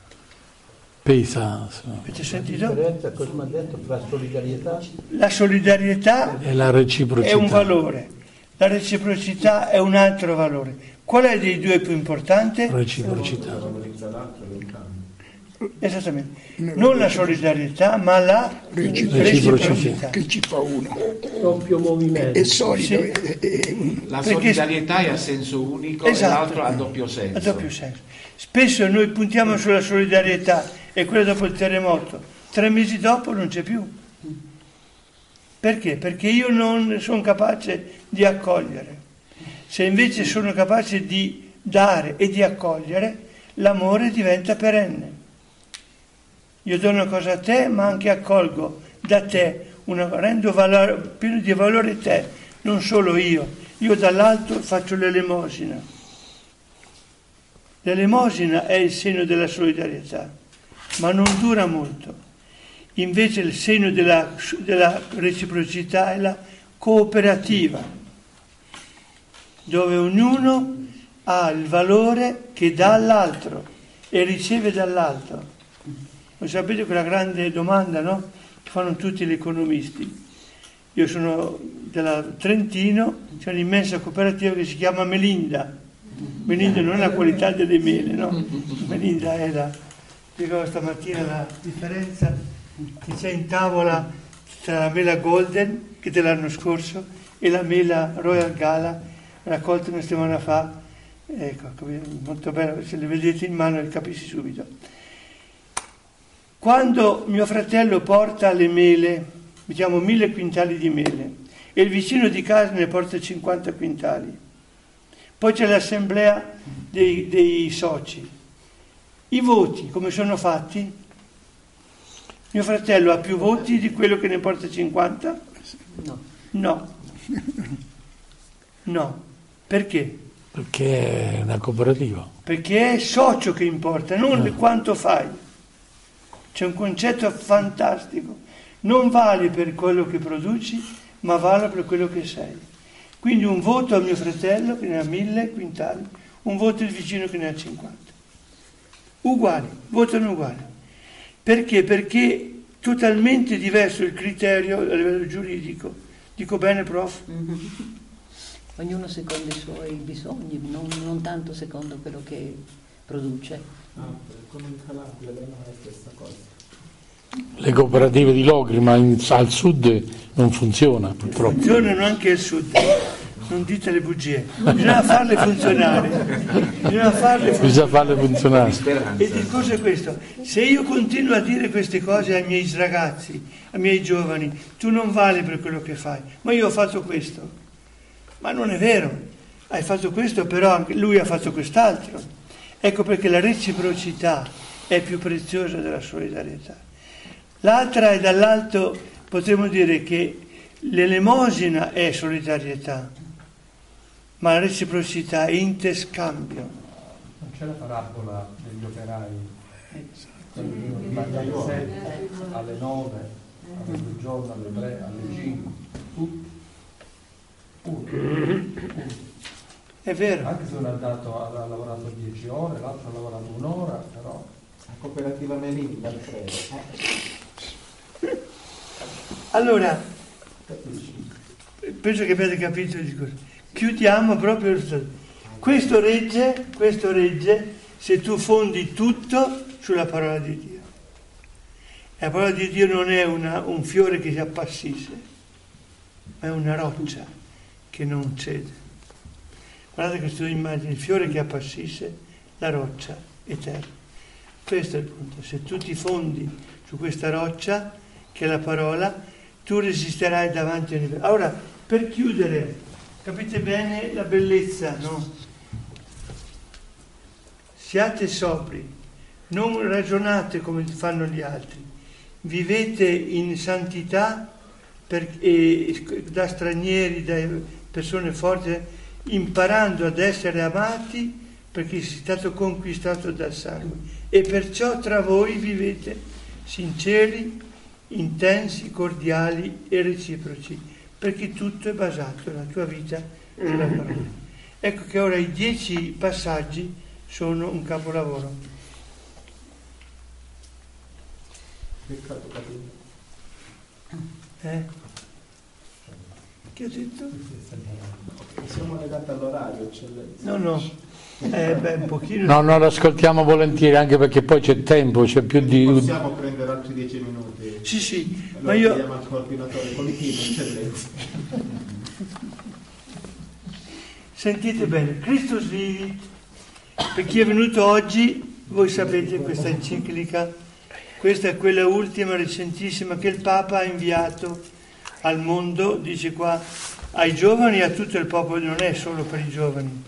pesa. Avete sentito? La differenza, cosa mi ha detto, tra solidarietà? La solidarietà e la reciprocità è un valore, la reciprocità è un altro valore. Qual è dei due più importante? Reciprocità. Esattamente. Non la solidarietà, ma la reciprocità. reciprocità. Che ci fa uno. Doppio movimento. È solido. Sì. È, è un... La Perché... solidarietà è a senso unico esatto. e l'altro ha doppio senso. A doppio senso. Spesso noi puntiamo sulla solidarietà e quella dopo il terremoto. Tre mesi dopo non c'è più. Perché? Perché io non sono capace di accogliere. Se invece sono capace di dare e di accogliere, l'amore diventa perenne. Io do una cosa a te, ma anche accolgo da te una, rendo valore, pieno di valore te, non solo io. Io dall'alto faccio l'elemosina. L'elemosina è il segno della solidarietà, ma non dura molto. Invece il segno della, della reciprocità è la cooperativa, dove ognuno ha il valore che dà all'altro e riceve dall'altro. Lo sapete quella grande domanda, no? Che fanno tutti gli economisti. Io sono della Trentino, c'è un'immensa cooperativa che si chiama Melinda. Melinda non è la qualità delle mele, no? Melinda è la... Spiegavo stamattina la differenza che c'è in tavola tra la mela Golden, che è dell'anno scorso, e la mela Royal Gala, raccolta una settimana fa. Ecco, molto bello, se le vedete in mano le capisci subito. Quando mio fratello porta le mele, diciamo mille quintali di mele, e il vicino di casa ne porta cinquanta quintali, poi c'è l'assemblea dei, dei soci, i voti come sono fatti? Mio fratello ha più voti di quello che ne porta cinquanta? No. No. No. Perché? Perché è una cooperativa. Perché è socio che importa, non eh. quanto fai. C'è un concetto fantastico. Non vali per quello che produci, ma vale per quello che sei. Quindi un voto a mio fratello che ne ha mille quintali, un voto al vicino che ne ha cinquanta. Uguali, votano uguali. Perché? Perché è totalmente diverso il criterio a livello giuridico. Dico bene, prof? Mm-hmm. Ognuno secondo i suoi bisogni, non, non tanto secondo quello che produce. Ah, come in Calabria non è la stessa cosa. Le cooperative di Locri, ma in, al sud non funziona purtroppo. Funzionano anche al sud, non dite le bugie, bisogna farle funzionare. Bisogna farle funzionare. Bisogna farle funzionare. E il discorso è questo: se io continuo a dire queste cose ai miei ragazzi, ai miei giovani, tu non vali per quello che fai, ma io ho fatto questo, ma non è vero, hai fatto questo, però anche lui ha fatto quest'altro. Ecco perché la reciprocità è più preziosa della solidarietà. L'altra è dall'alto, potremmo dire che l'elemosina è solidarietà, ma la reciprocità è interscambio. Non c'è la parabola degli operai, quelli che alle sette, alle nove, alle giorno, alle tre, alle cinque, tutti, uno. È vero. Anche se uno è andato, ha lavorato dieci ore, l'altro ha lavorato un'ora, però... La cooperativa Melinda, Alfredo. Allora, penso che abbiate capito il discorso. Chiudiamo proprio questo regge, questo regge se tu fondi tutto sulla parola di Dio. La parola di Dio non è una, un fiore che si appassisce, ma è una roccia che non cede. Guardate questa immagine, il fiore che appassisce, la roccia eterna. Questo è il punto. Se tu ti fondi su questa roccia, che è la parola, tu resisterai davanti a un livello. Allora, per chiudere, capite bene la bellezza, no? Siate sobri, non ragionate come fanno gli altri, vivete in santità per, e, da stranieri, da persone forti, imparando ad essere amati perché sei stato conquistato dal sangue, e perciò tra voi vivete sinceri, intensi, cordiali e reciproci, perché tutto è basato, la tua vita, sulla parola. Ecco che ora i dieci passaggi sono un capolavoro. Peccato capito. Eh? Che ho detto? Siamo legati all'orario, eccellenza. No, no. Eh, beh, un pochino. No, no, lo ascoltiamo volentieri, anche perché poi c'è tempo, c'è più di... Possiamo prendere altri dieci minuti? Sì, sì, allora ma io... chiediamo al coordinatore collettivo, eccellenza. Sentite bene, Christus Vivit, per chi è venuto oggi, voi sapete questa enciclica, questa è quella ultima, recentissima, che il Papa ha inviato al mondo, dice qua, ai giovani e a tutto il popolo, non è solo per i giovani,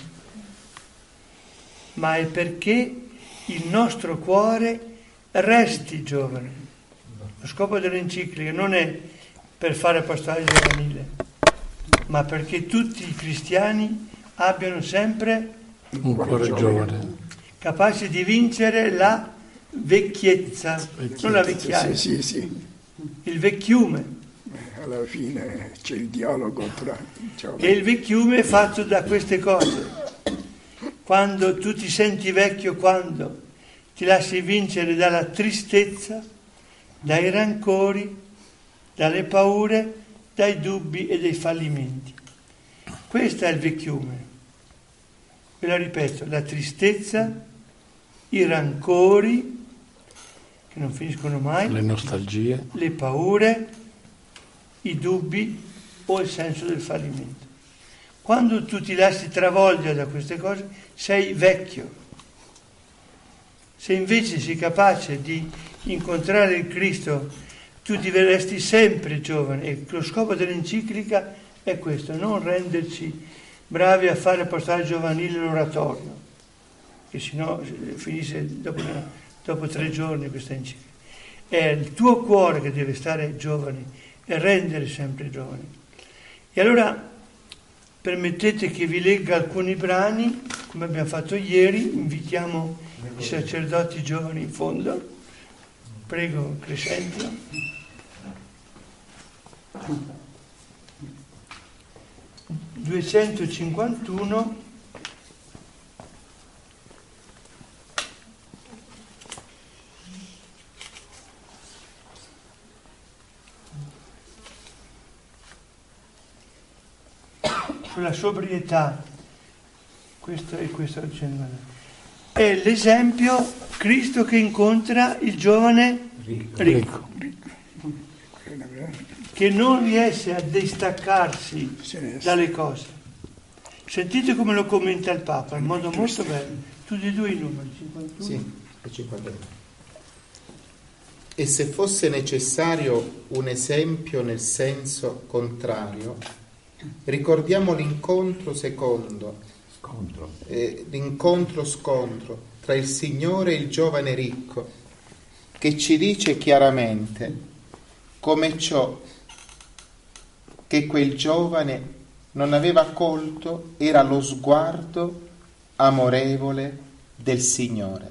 ma è perché il nostro cuore resti giovane. Lo scopo dell'enciclica non è per fare apostolato giovanile, ma perché tutti i cristiani abbiano sempre un cuore giovane, capace di vincere la vecchiezza, Vecchiezza, non la vecchiaia, sì, sì, sì. il vecchiume. Alla fine c'è il dialogo tra E il vecchiume è fatto da queste cose. Quando tu ti senti vecchio, quando ti lasci vincere dalla tristezza, dai rancori, dalle paure, dai dubbi e dai fallimenti. Questo è il vecchiume. Ve lo ripeto, la tristezza, i rancori, che non finiscono mai, le nostalgie, le paure, i dubbi o il senso del fallimento. Quando tu ti lasci travolgere da queste cose, sei vecchio. Se invece sei capace di incontrare il Cristo, tu diverresti sempre giovane. E lo scopo dell'enciclica è questo, non renderci bravi a fare apostolato giovanile l'oratorio, che sennò finisce dopo, dopo tre giorni questa enciclica. È il tuo cuore che deve stare giovane e rendere sempre giovani. E allora permettete che vi legga alcuni brani, come abbiamo fatto ieri, invitiamo i sacerdoti giovani in fondo. Prego, Crescenzio. duecentocinquantuno. Sulla sobrietà, questo è questo è l'esempio Cristo che incontra il giovane ricco, ricco che non riesce a distaccarsi dalle cose. Sentite come lo commenta il Papa in modo molto bello, tutti e due i numeri, cinquantuno. Sì, è cinquantuno. E se fosse necessario un esempio nel senso contrario, ricordiamo l'incontro secondo, Scontro. eh, l'incontro scontro tra il Signore e il giovane ricco, che ci dice chiaramente come ciò che quel giovane non aveva colto era lo sguardo amorevole del Signore.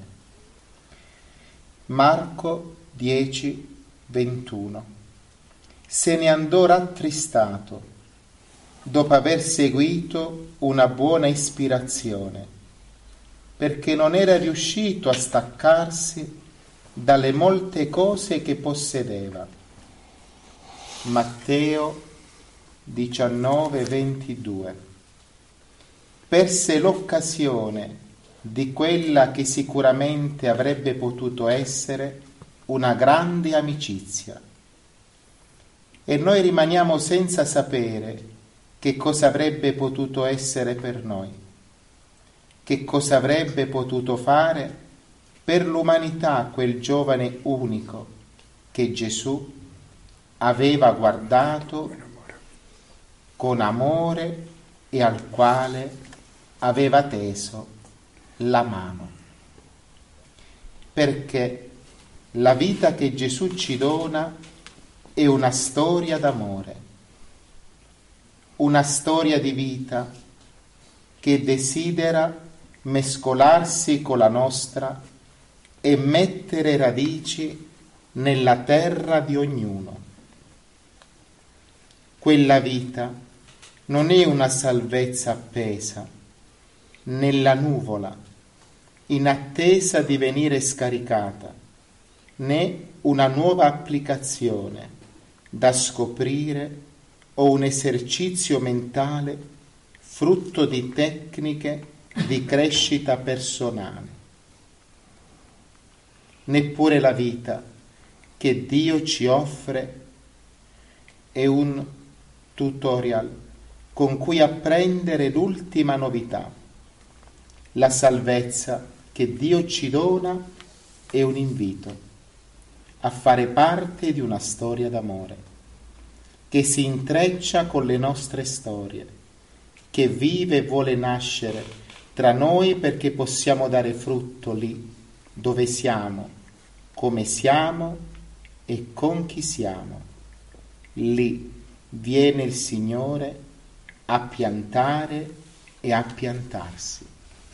Marco dieci ventuno. Se ne andò rattristato dopo aver seguito una buona ispirazione, perché non era riuscito a staccarsi dalle molte cose che possedeva. Matteo diciannove ventidue. Perse l'occasione di quella che sicuramente avrebbe potuto essere una grande amicizia. E noi rimaniamo senza sapere che cosa avrebbe potuto essere per noi, che cosa avrebbe potuto fare per l'umanità quel giovane unico che Gesù aveva guardato con amore e al quale aveva teso la mano. Perché la vita che Gesù ci dona è una storia d'amore, una storia di vita che desidera mescolarsi con la nostra e mettere radici nella terra di ognuno. Quella vita non è una salvezza appesa nella nuvola, in attesa di venire scaricata, né una nuova applicazione da scoprire o un esercizio mentale frutto di tecniche di crescita personale. Neppure la vita che Dio ci offre è un tutorial con cui apprendere l'ultima novità. La salvezza che Dio ci dona è un invito a fare parte di una storia d'amore che si intreccia con le nostre storie, che vive e vuole nascere tra noi perché possiamo dare frutto lì dove siamo, come siamo e con chi siamo. lì viene il Signore a piantare e a piantarsi.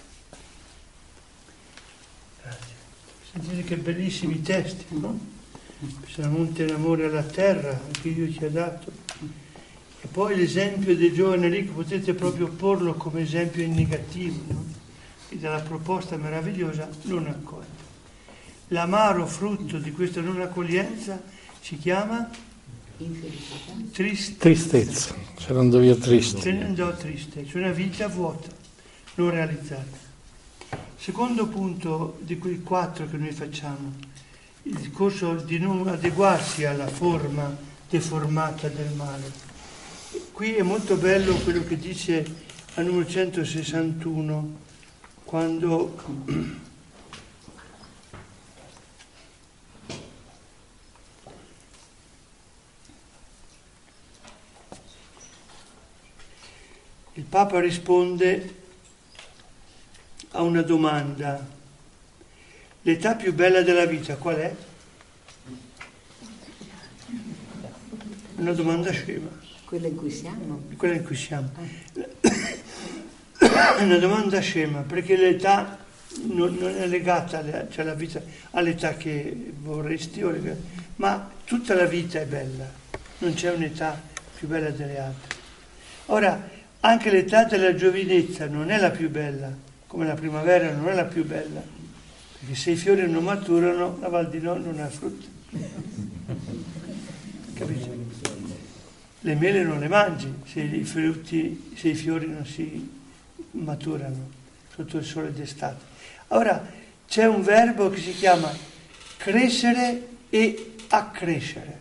Grazie. Sentite che bellissimi testi, no? Se monte l'amore alla terra che Dio ci ha dato. E poi l'esempio del giovane ricco, potete proprio porlo come esempio in negativo, no? E dalla proposta meravigliosa non accolta. L'amaro frutto di questa non accoglienza si chiama tristezza. Tristezza, ce ne andò via triste. Se ne andò triste, cioè una vita vuota, non realizzata. Secondo punto di quei quattro che noi facciamo, il discorso di non adeguarsi alla forma deformata del male. Qui è molto bello quello che dice al numero centosessantuno, quando il Papa risponde a una domanda: l'età più bella della vita qual è? Una domanda scema. Quella in cui siamo. Quella in cui siamo. È una domanda scema, perché l'età non, non è legata alle, cioè alla vita, all'età che vorresti, ma tutta la vita è bella, non c'è un'età più bella delle altre. Ora, anche l'età della giovinezza non è la più bella, come la primavera non è la più bella, perché se i fiori non maturano la Val di No non ha frutta. Capite? Le mele non le mangi se i frutti, se i fiori non si maturano sotto il sole d'estate. Ora c'è un verbo che si chiama crescere e accrescere.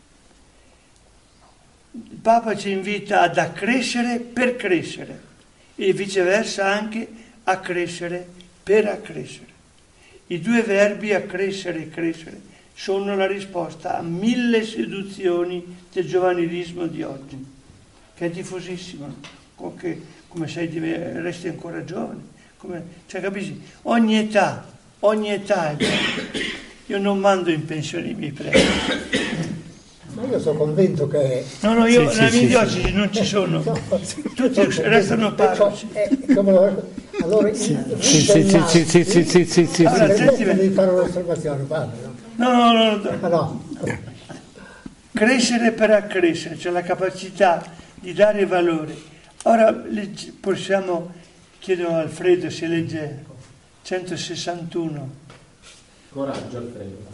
Il Papa ci invita ad accrescere per crescere e viceversa anche a crescere per accrescere. I due verbi accrescere e crescere sono la risposta a mille seduzioni del giovanilismo di oggi, che è diffusissimo, che, come sei, resti ancora giovane, come, cioè capisci? Ogni età, ogni età è bella. Io non mando in pensione i miei preti. Ma io sono convinto che... No, no, io sì, nella sì, mia sì, diocesi sì. non ci sono, No, tutti restano parroci. Eh, come, allora, Sì, sì, sì, sì, sì, sì, sì, sì, sì, Allora, sì. senti, devi fare un'osservazione, padre, no? No, no, no, no. Ah, no. Crescere per accrescere, cioè la capacità di dare valore. Ora legge, possiamo, chiedo a Alfredo se legge centosessantuno. Coraggio, Alfredo.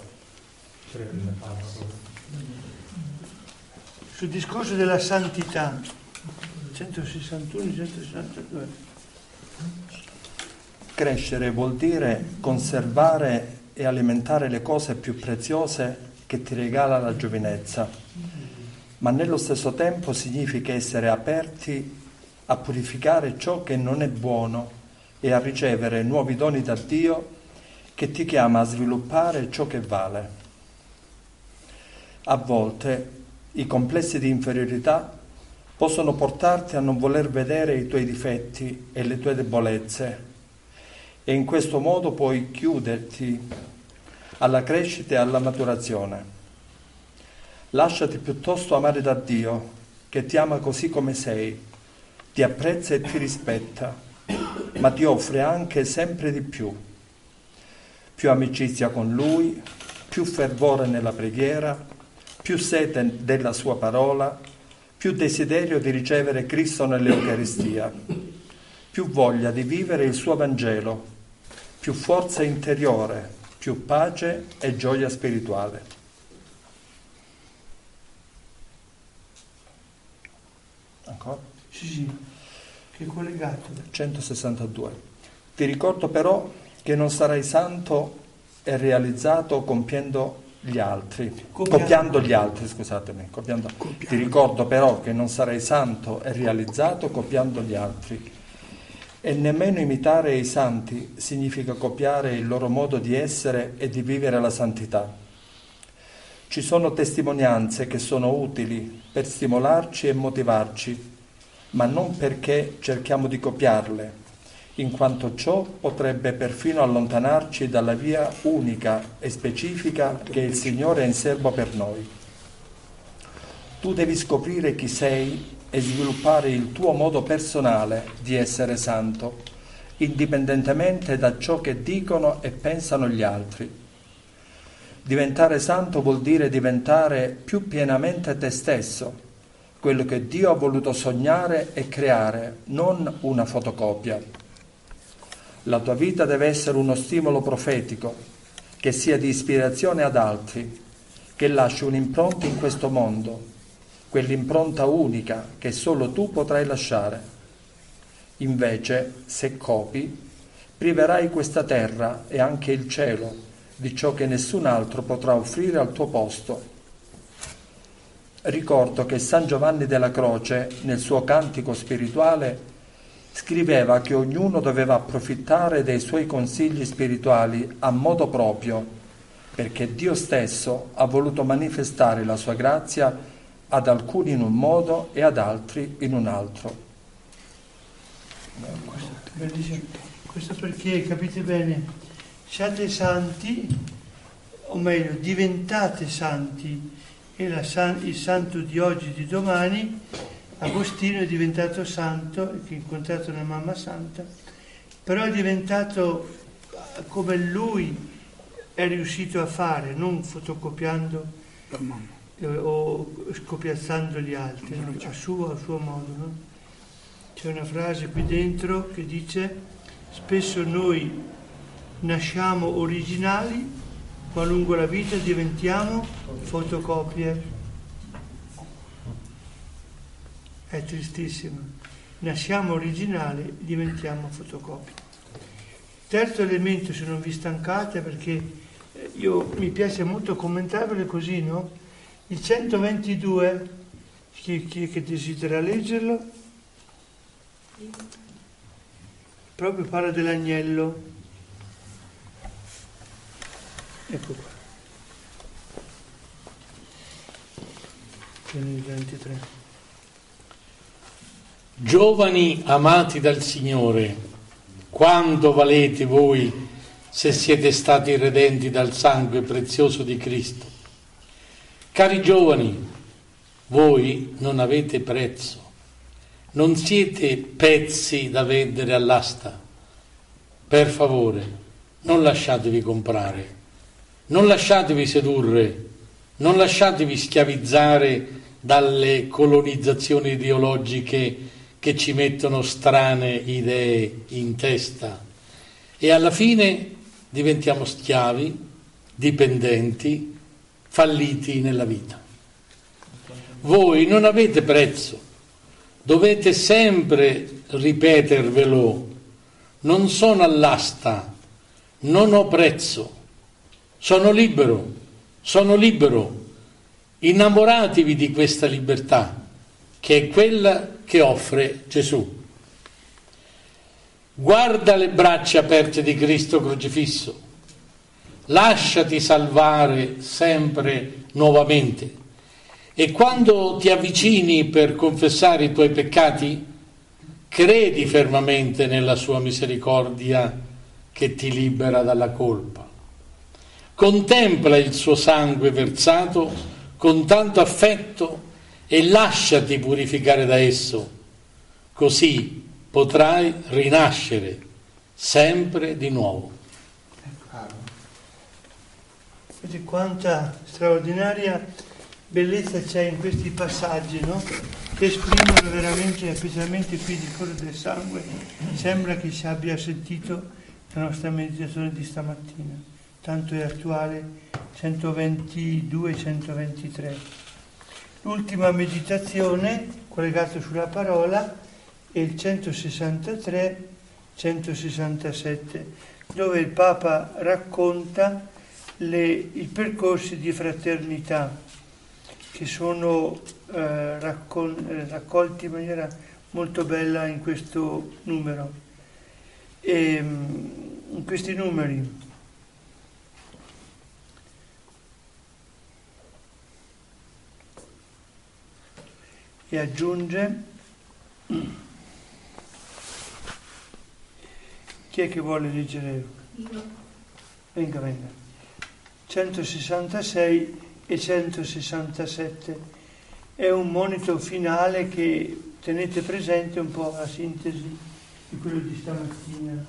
Sul discorso della santità, centosessantuno centosessantadue. Crescere vuol dire conservare e alimentare le cose più preziose che ti regala la giovinezza, ma nello stesso tempo significa essere aperti a purificare ciò che non è buono e a ricevere nuovi doni da Dio che ti chiama a sviluppare ciò che vale. A volte i complessi di inferiorità possono portarti a non voler vedere i tuoi difetti e le tue debolezze e in questo modo puoi chiuderti alla crescita e alla maturazione. Lasciati piuttosto amare da Dio, che ti ama così come sei, ti apprezza e ti rispetta, ma ti offre anche sempre di più. Più amicizia con Lui, più fervore nella preghiera, più sete della sua parola, più desiderio di ricevere Cristo nell'Eucaristia, più voglia di vivere il suo Vangelo, più forza interiore, più pace e gioia spirituale. Ancora? Sì, sì, che è collegato. centosessantadue. Ti ricordo però che non sarai santo e realizzato compiendo gli altri, Copiando. copiando gli altri, scusatemi, copiando. Ti ricordo però che non sarai santo e realizzato copiando gli altri. E nemmeno imitare i santi significa copiare il loro modo di essere e di vivere la santità. Ci sono testimonianze che sono utili per stimolarci e motivarci, ma non perché cerchiamo di copiarle, in quanto ciò potrebbe perfino allontanarci dalla via unica e specifica che il Signore ha in serbo per noi. Tu devi scoprire chi sei e sviluppare il tuo modo personale di essere santo, indipendentemente da ciò che dicono e pensano gli altri. Diventare santo vuol dire diventare più pienamente te stesso, quello che Dio ha voluto sognare e creare, non una fotocopia. La tua vita deve essere uno stimolo profetico, che sia di ispirazione ad altri, che lasci un'impronta in questo mondo, quell'impronta unica che solo tu potrai lasciare. Invece, se copi, priverai questa terra e anche il cielo di ciò che nessun altro potrà offrire al tuo posto. Ricordo che San Giovanni della Croce, nel suo cantico spirituale, scriveva che ognuno doveva approfittare dei suoi consigli spirituali a modo proprio, perché Dio stesso ha voluto manifestare la sua grazia ad alcuni in un modo e ad altri in un altro. Bellissimo. Questo perché, capite bene, siate santi, o meglio, diventate santi, e la san- il santo di oggi, di domani, Agostino è diventato santo, che ha incontrato una mamma santa, però è diventato come lui è riuscito a fare, non fotocopiando eh, o scopiazzando gli altri, no? a, suo, a suo modo. No? C'è una frase qui dentro che dice: spesso noi nasciamo originali, ma lungo la vita diventiamo fotocopie. È tristissimo. Nasciamo originali, diventiamo fotocopie. Terzo elemento, se non vi stancate, perché io mi piace molto commentarvelo così, no? Il centoventidue, chi, chi che desidera leggerlo, proprio parla dell'agnello. Ecco qua. Il ventitré. Giovani amati dal Signore, quanto valete voi se siete stati redenti dal sangue prezioso di Cristo? Cari giovani, voi non avete prezzo, non siete pezzi da vendere all'asta. Per favore, non lasciatevi comprare, non lasciatevi sedurre, non lasciatevi schiavizzare dalle colonizzazioni ideologiche che ci mettono strane idee in testa e alla fine diventiamo schiavi, dipendenti, falliti nella vita. Voi non avete prezzo, dovete sempre ripetervelo: non sono all'asta, non ho prezzo, sono libero, sono libero. Innamoratevi di questa libertà, che è quella che offre Gesù. Guarda le braccia aperte di Cristo crocifisso, lasciati salvare sempre nuovamente, e quando ti avvicini per confessare i tuoi peccati, credi fermamente nella sua misericordia che ti libera dalla colpa. Contempla il suo sangue versato con tanto affetto e lasciati purificare da esso, così potrai rinascere sempre di nuovo. Vedete quanta straordinaria bellezza c'è in questi passaggi, no? Che esprimono veramente, specialmente qui di Cuore del Sangue, sembra che si abbia sentito la nostra meditazione di stamattina, tanto è attuale, centoventidue centoventitré. L'ultima meditazione, collegata sulla parola, è il centosessantatré centosessantasette, dove il Papa racconta le, i percorsi di fraternità che sono eh, raccol- raccolti in maniera molto bella in questo numero. E, in questi numeri e aggiunge, chi è che vuole leggere? Io. Venga, venga. centosessantasei e centosessantasette. è un monito finale che tenete presente un po' la sintesi di quello di stamattina.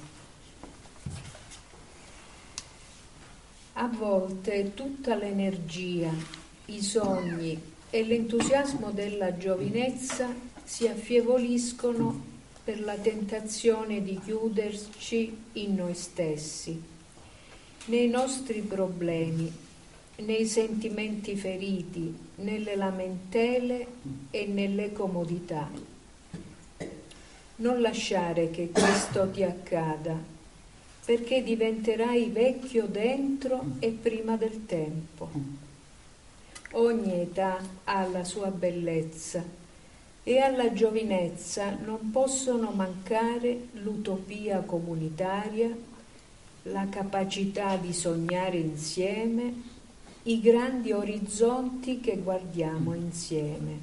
A volte tutta l'energia, i sogni e l'entusiasmo della giovinezza si affievoliscono per la tentazione di chiuderci in noi stessi, nei nostri problemi, nei sentimenti feriti, nelle lamentele e nelle comodità. Non lasciare che questo ti accada, perché diventerai vecchio dentro e prima del tempo. Ogni età ha la sua bellezza e alla giovinezza non possono mancare l'utopia comunitaria, la capacità di sognare insieme, i grandi orizzonti che guardiamo insieme.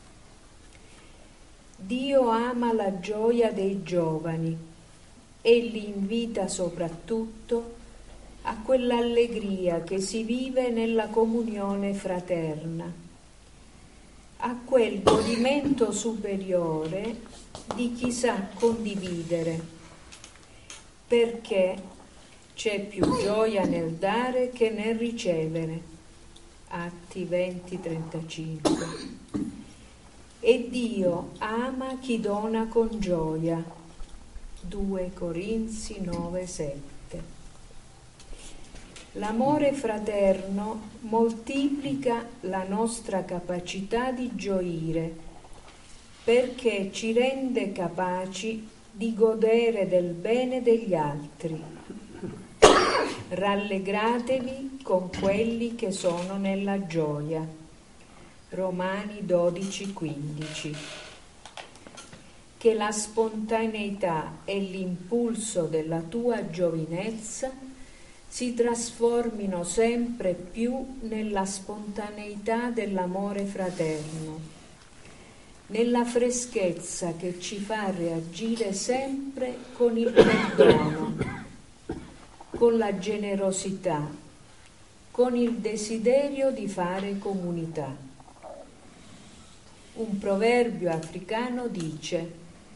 Dio ama la gioia dei giovani e li invita soprattutto a quell'allegria che si vive nella comunione fraterna, a quel godimento superiore di chi sa condividere, perché c'è più gioia nel dare che nel ricevere. Atti venti trentacinque. E Dio ama chi dona con gioia. due Corinzi nove sette. L'amore fraterno moltiplica la nostra capacità di gioire, perché ci rende capaci di godere del bene degli altri. Rallegratevi con quelli che sono nella gioia. Romani dodici quindici. Che la spontaneità e l'impulso della tua giovinezza si trasformino sempre più nella spontaneità dell'amore fraterno, nella freschezza che ci fa reagire sempre con il perdono, con la generosità, con il desiderio di fare comunità. Un proverbio africano dice: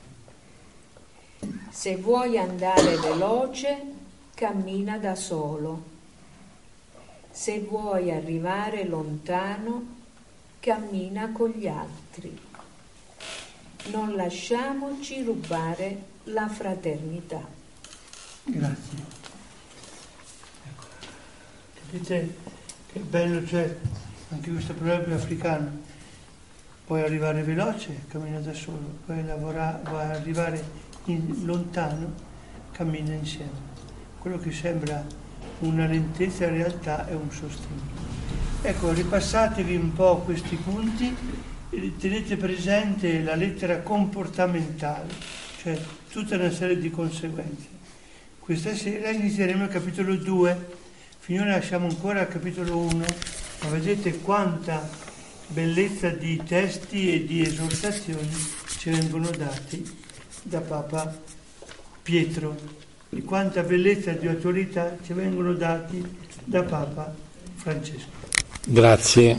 se vuoi andare veloce, cammina da solo. Se vuoi arrivare lontano, cammina con gli altri. Non lasciamoci rubare la fraternità. Grazie. Capite che bello c'è anche questo proverbio africano. Puoi arrivare veloce, cammina da solo. Puoi lavorare, vuoi arrivare in lontano, cammina insieme. Quello che sembra una lentezza in realtà è un sostegno. Ecco, ripassatevi un po' questi punti e tenete presente la lettera comportamentale, cioè tutta una serie di conseguenze. Questa sera inizieremo il capitolo due, finora lasciamo ancora il capitolo uno, ma vedete quanta bellezza di testi e di esortazioni ci vengono dati da Papa Pietro, di quanta bellezza di autorità ci vengono dati da Papa Francesco. Grazie.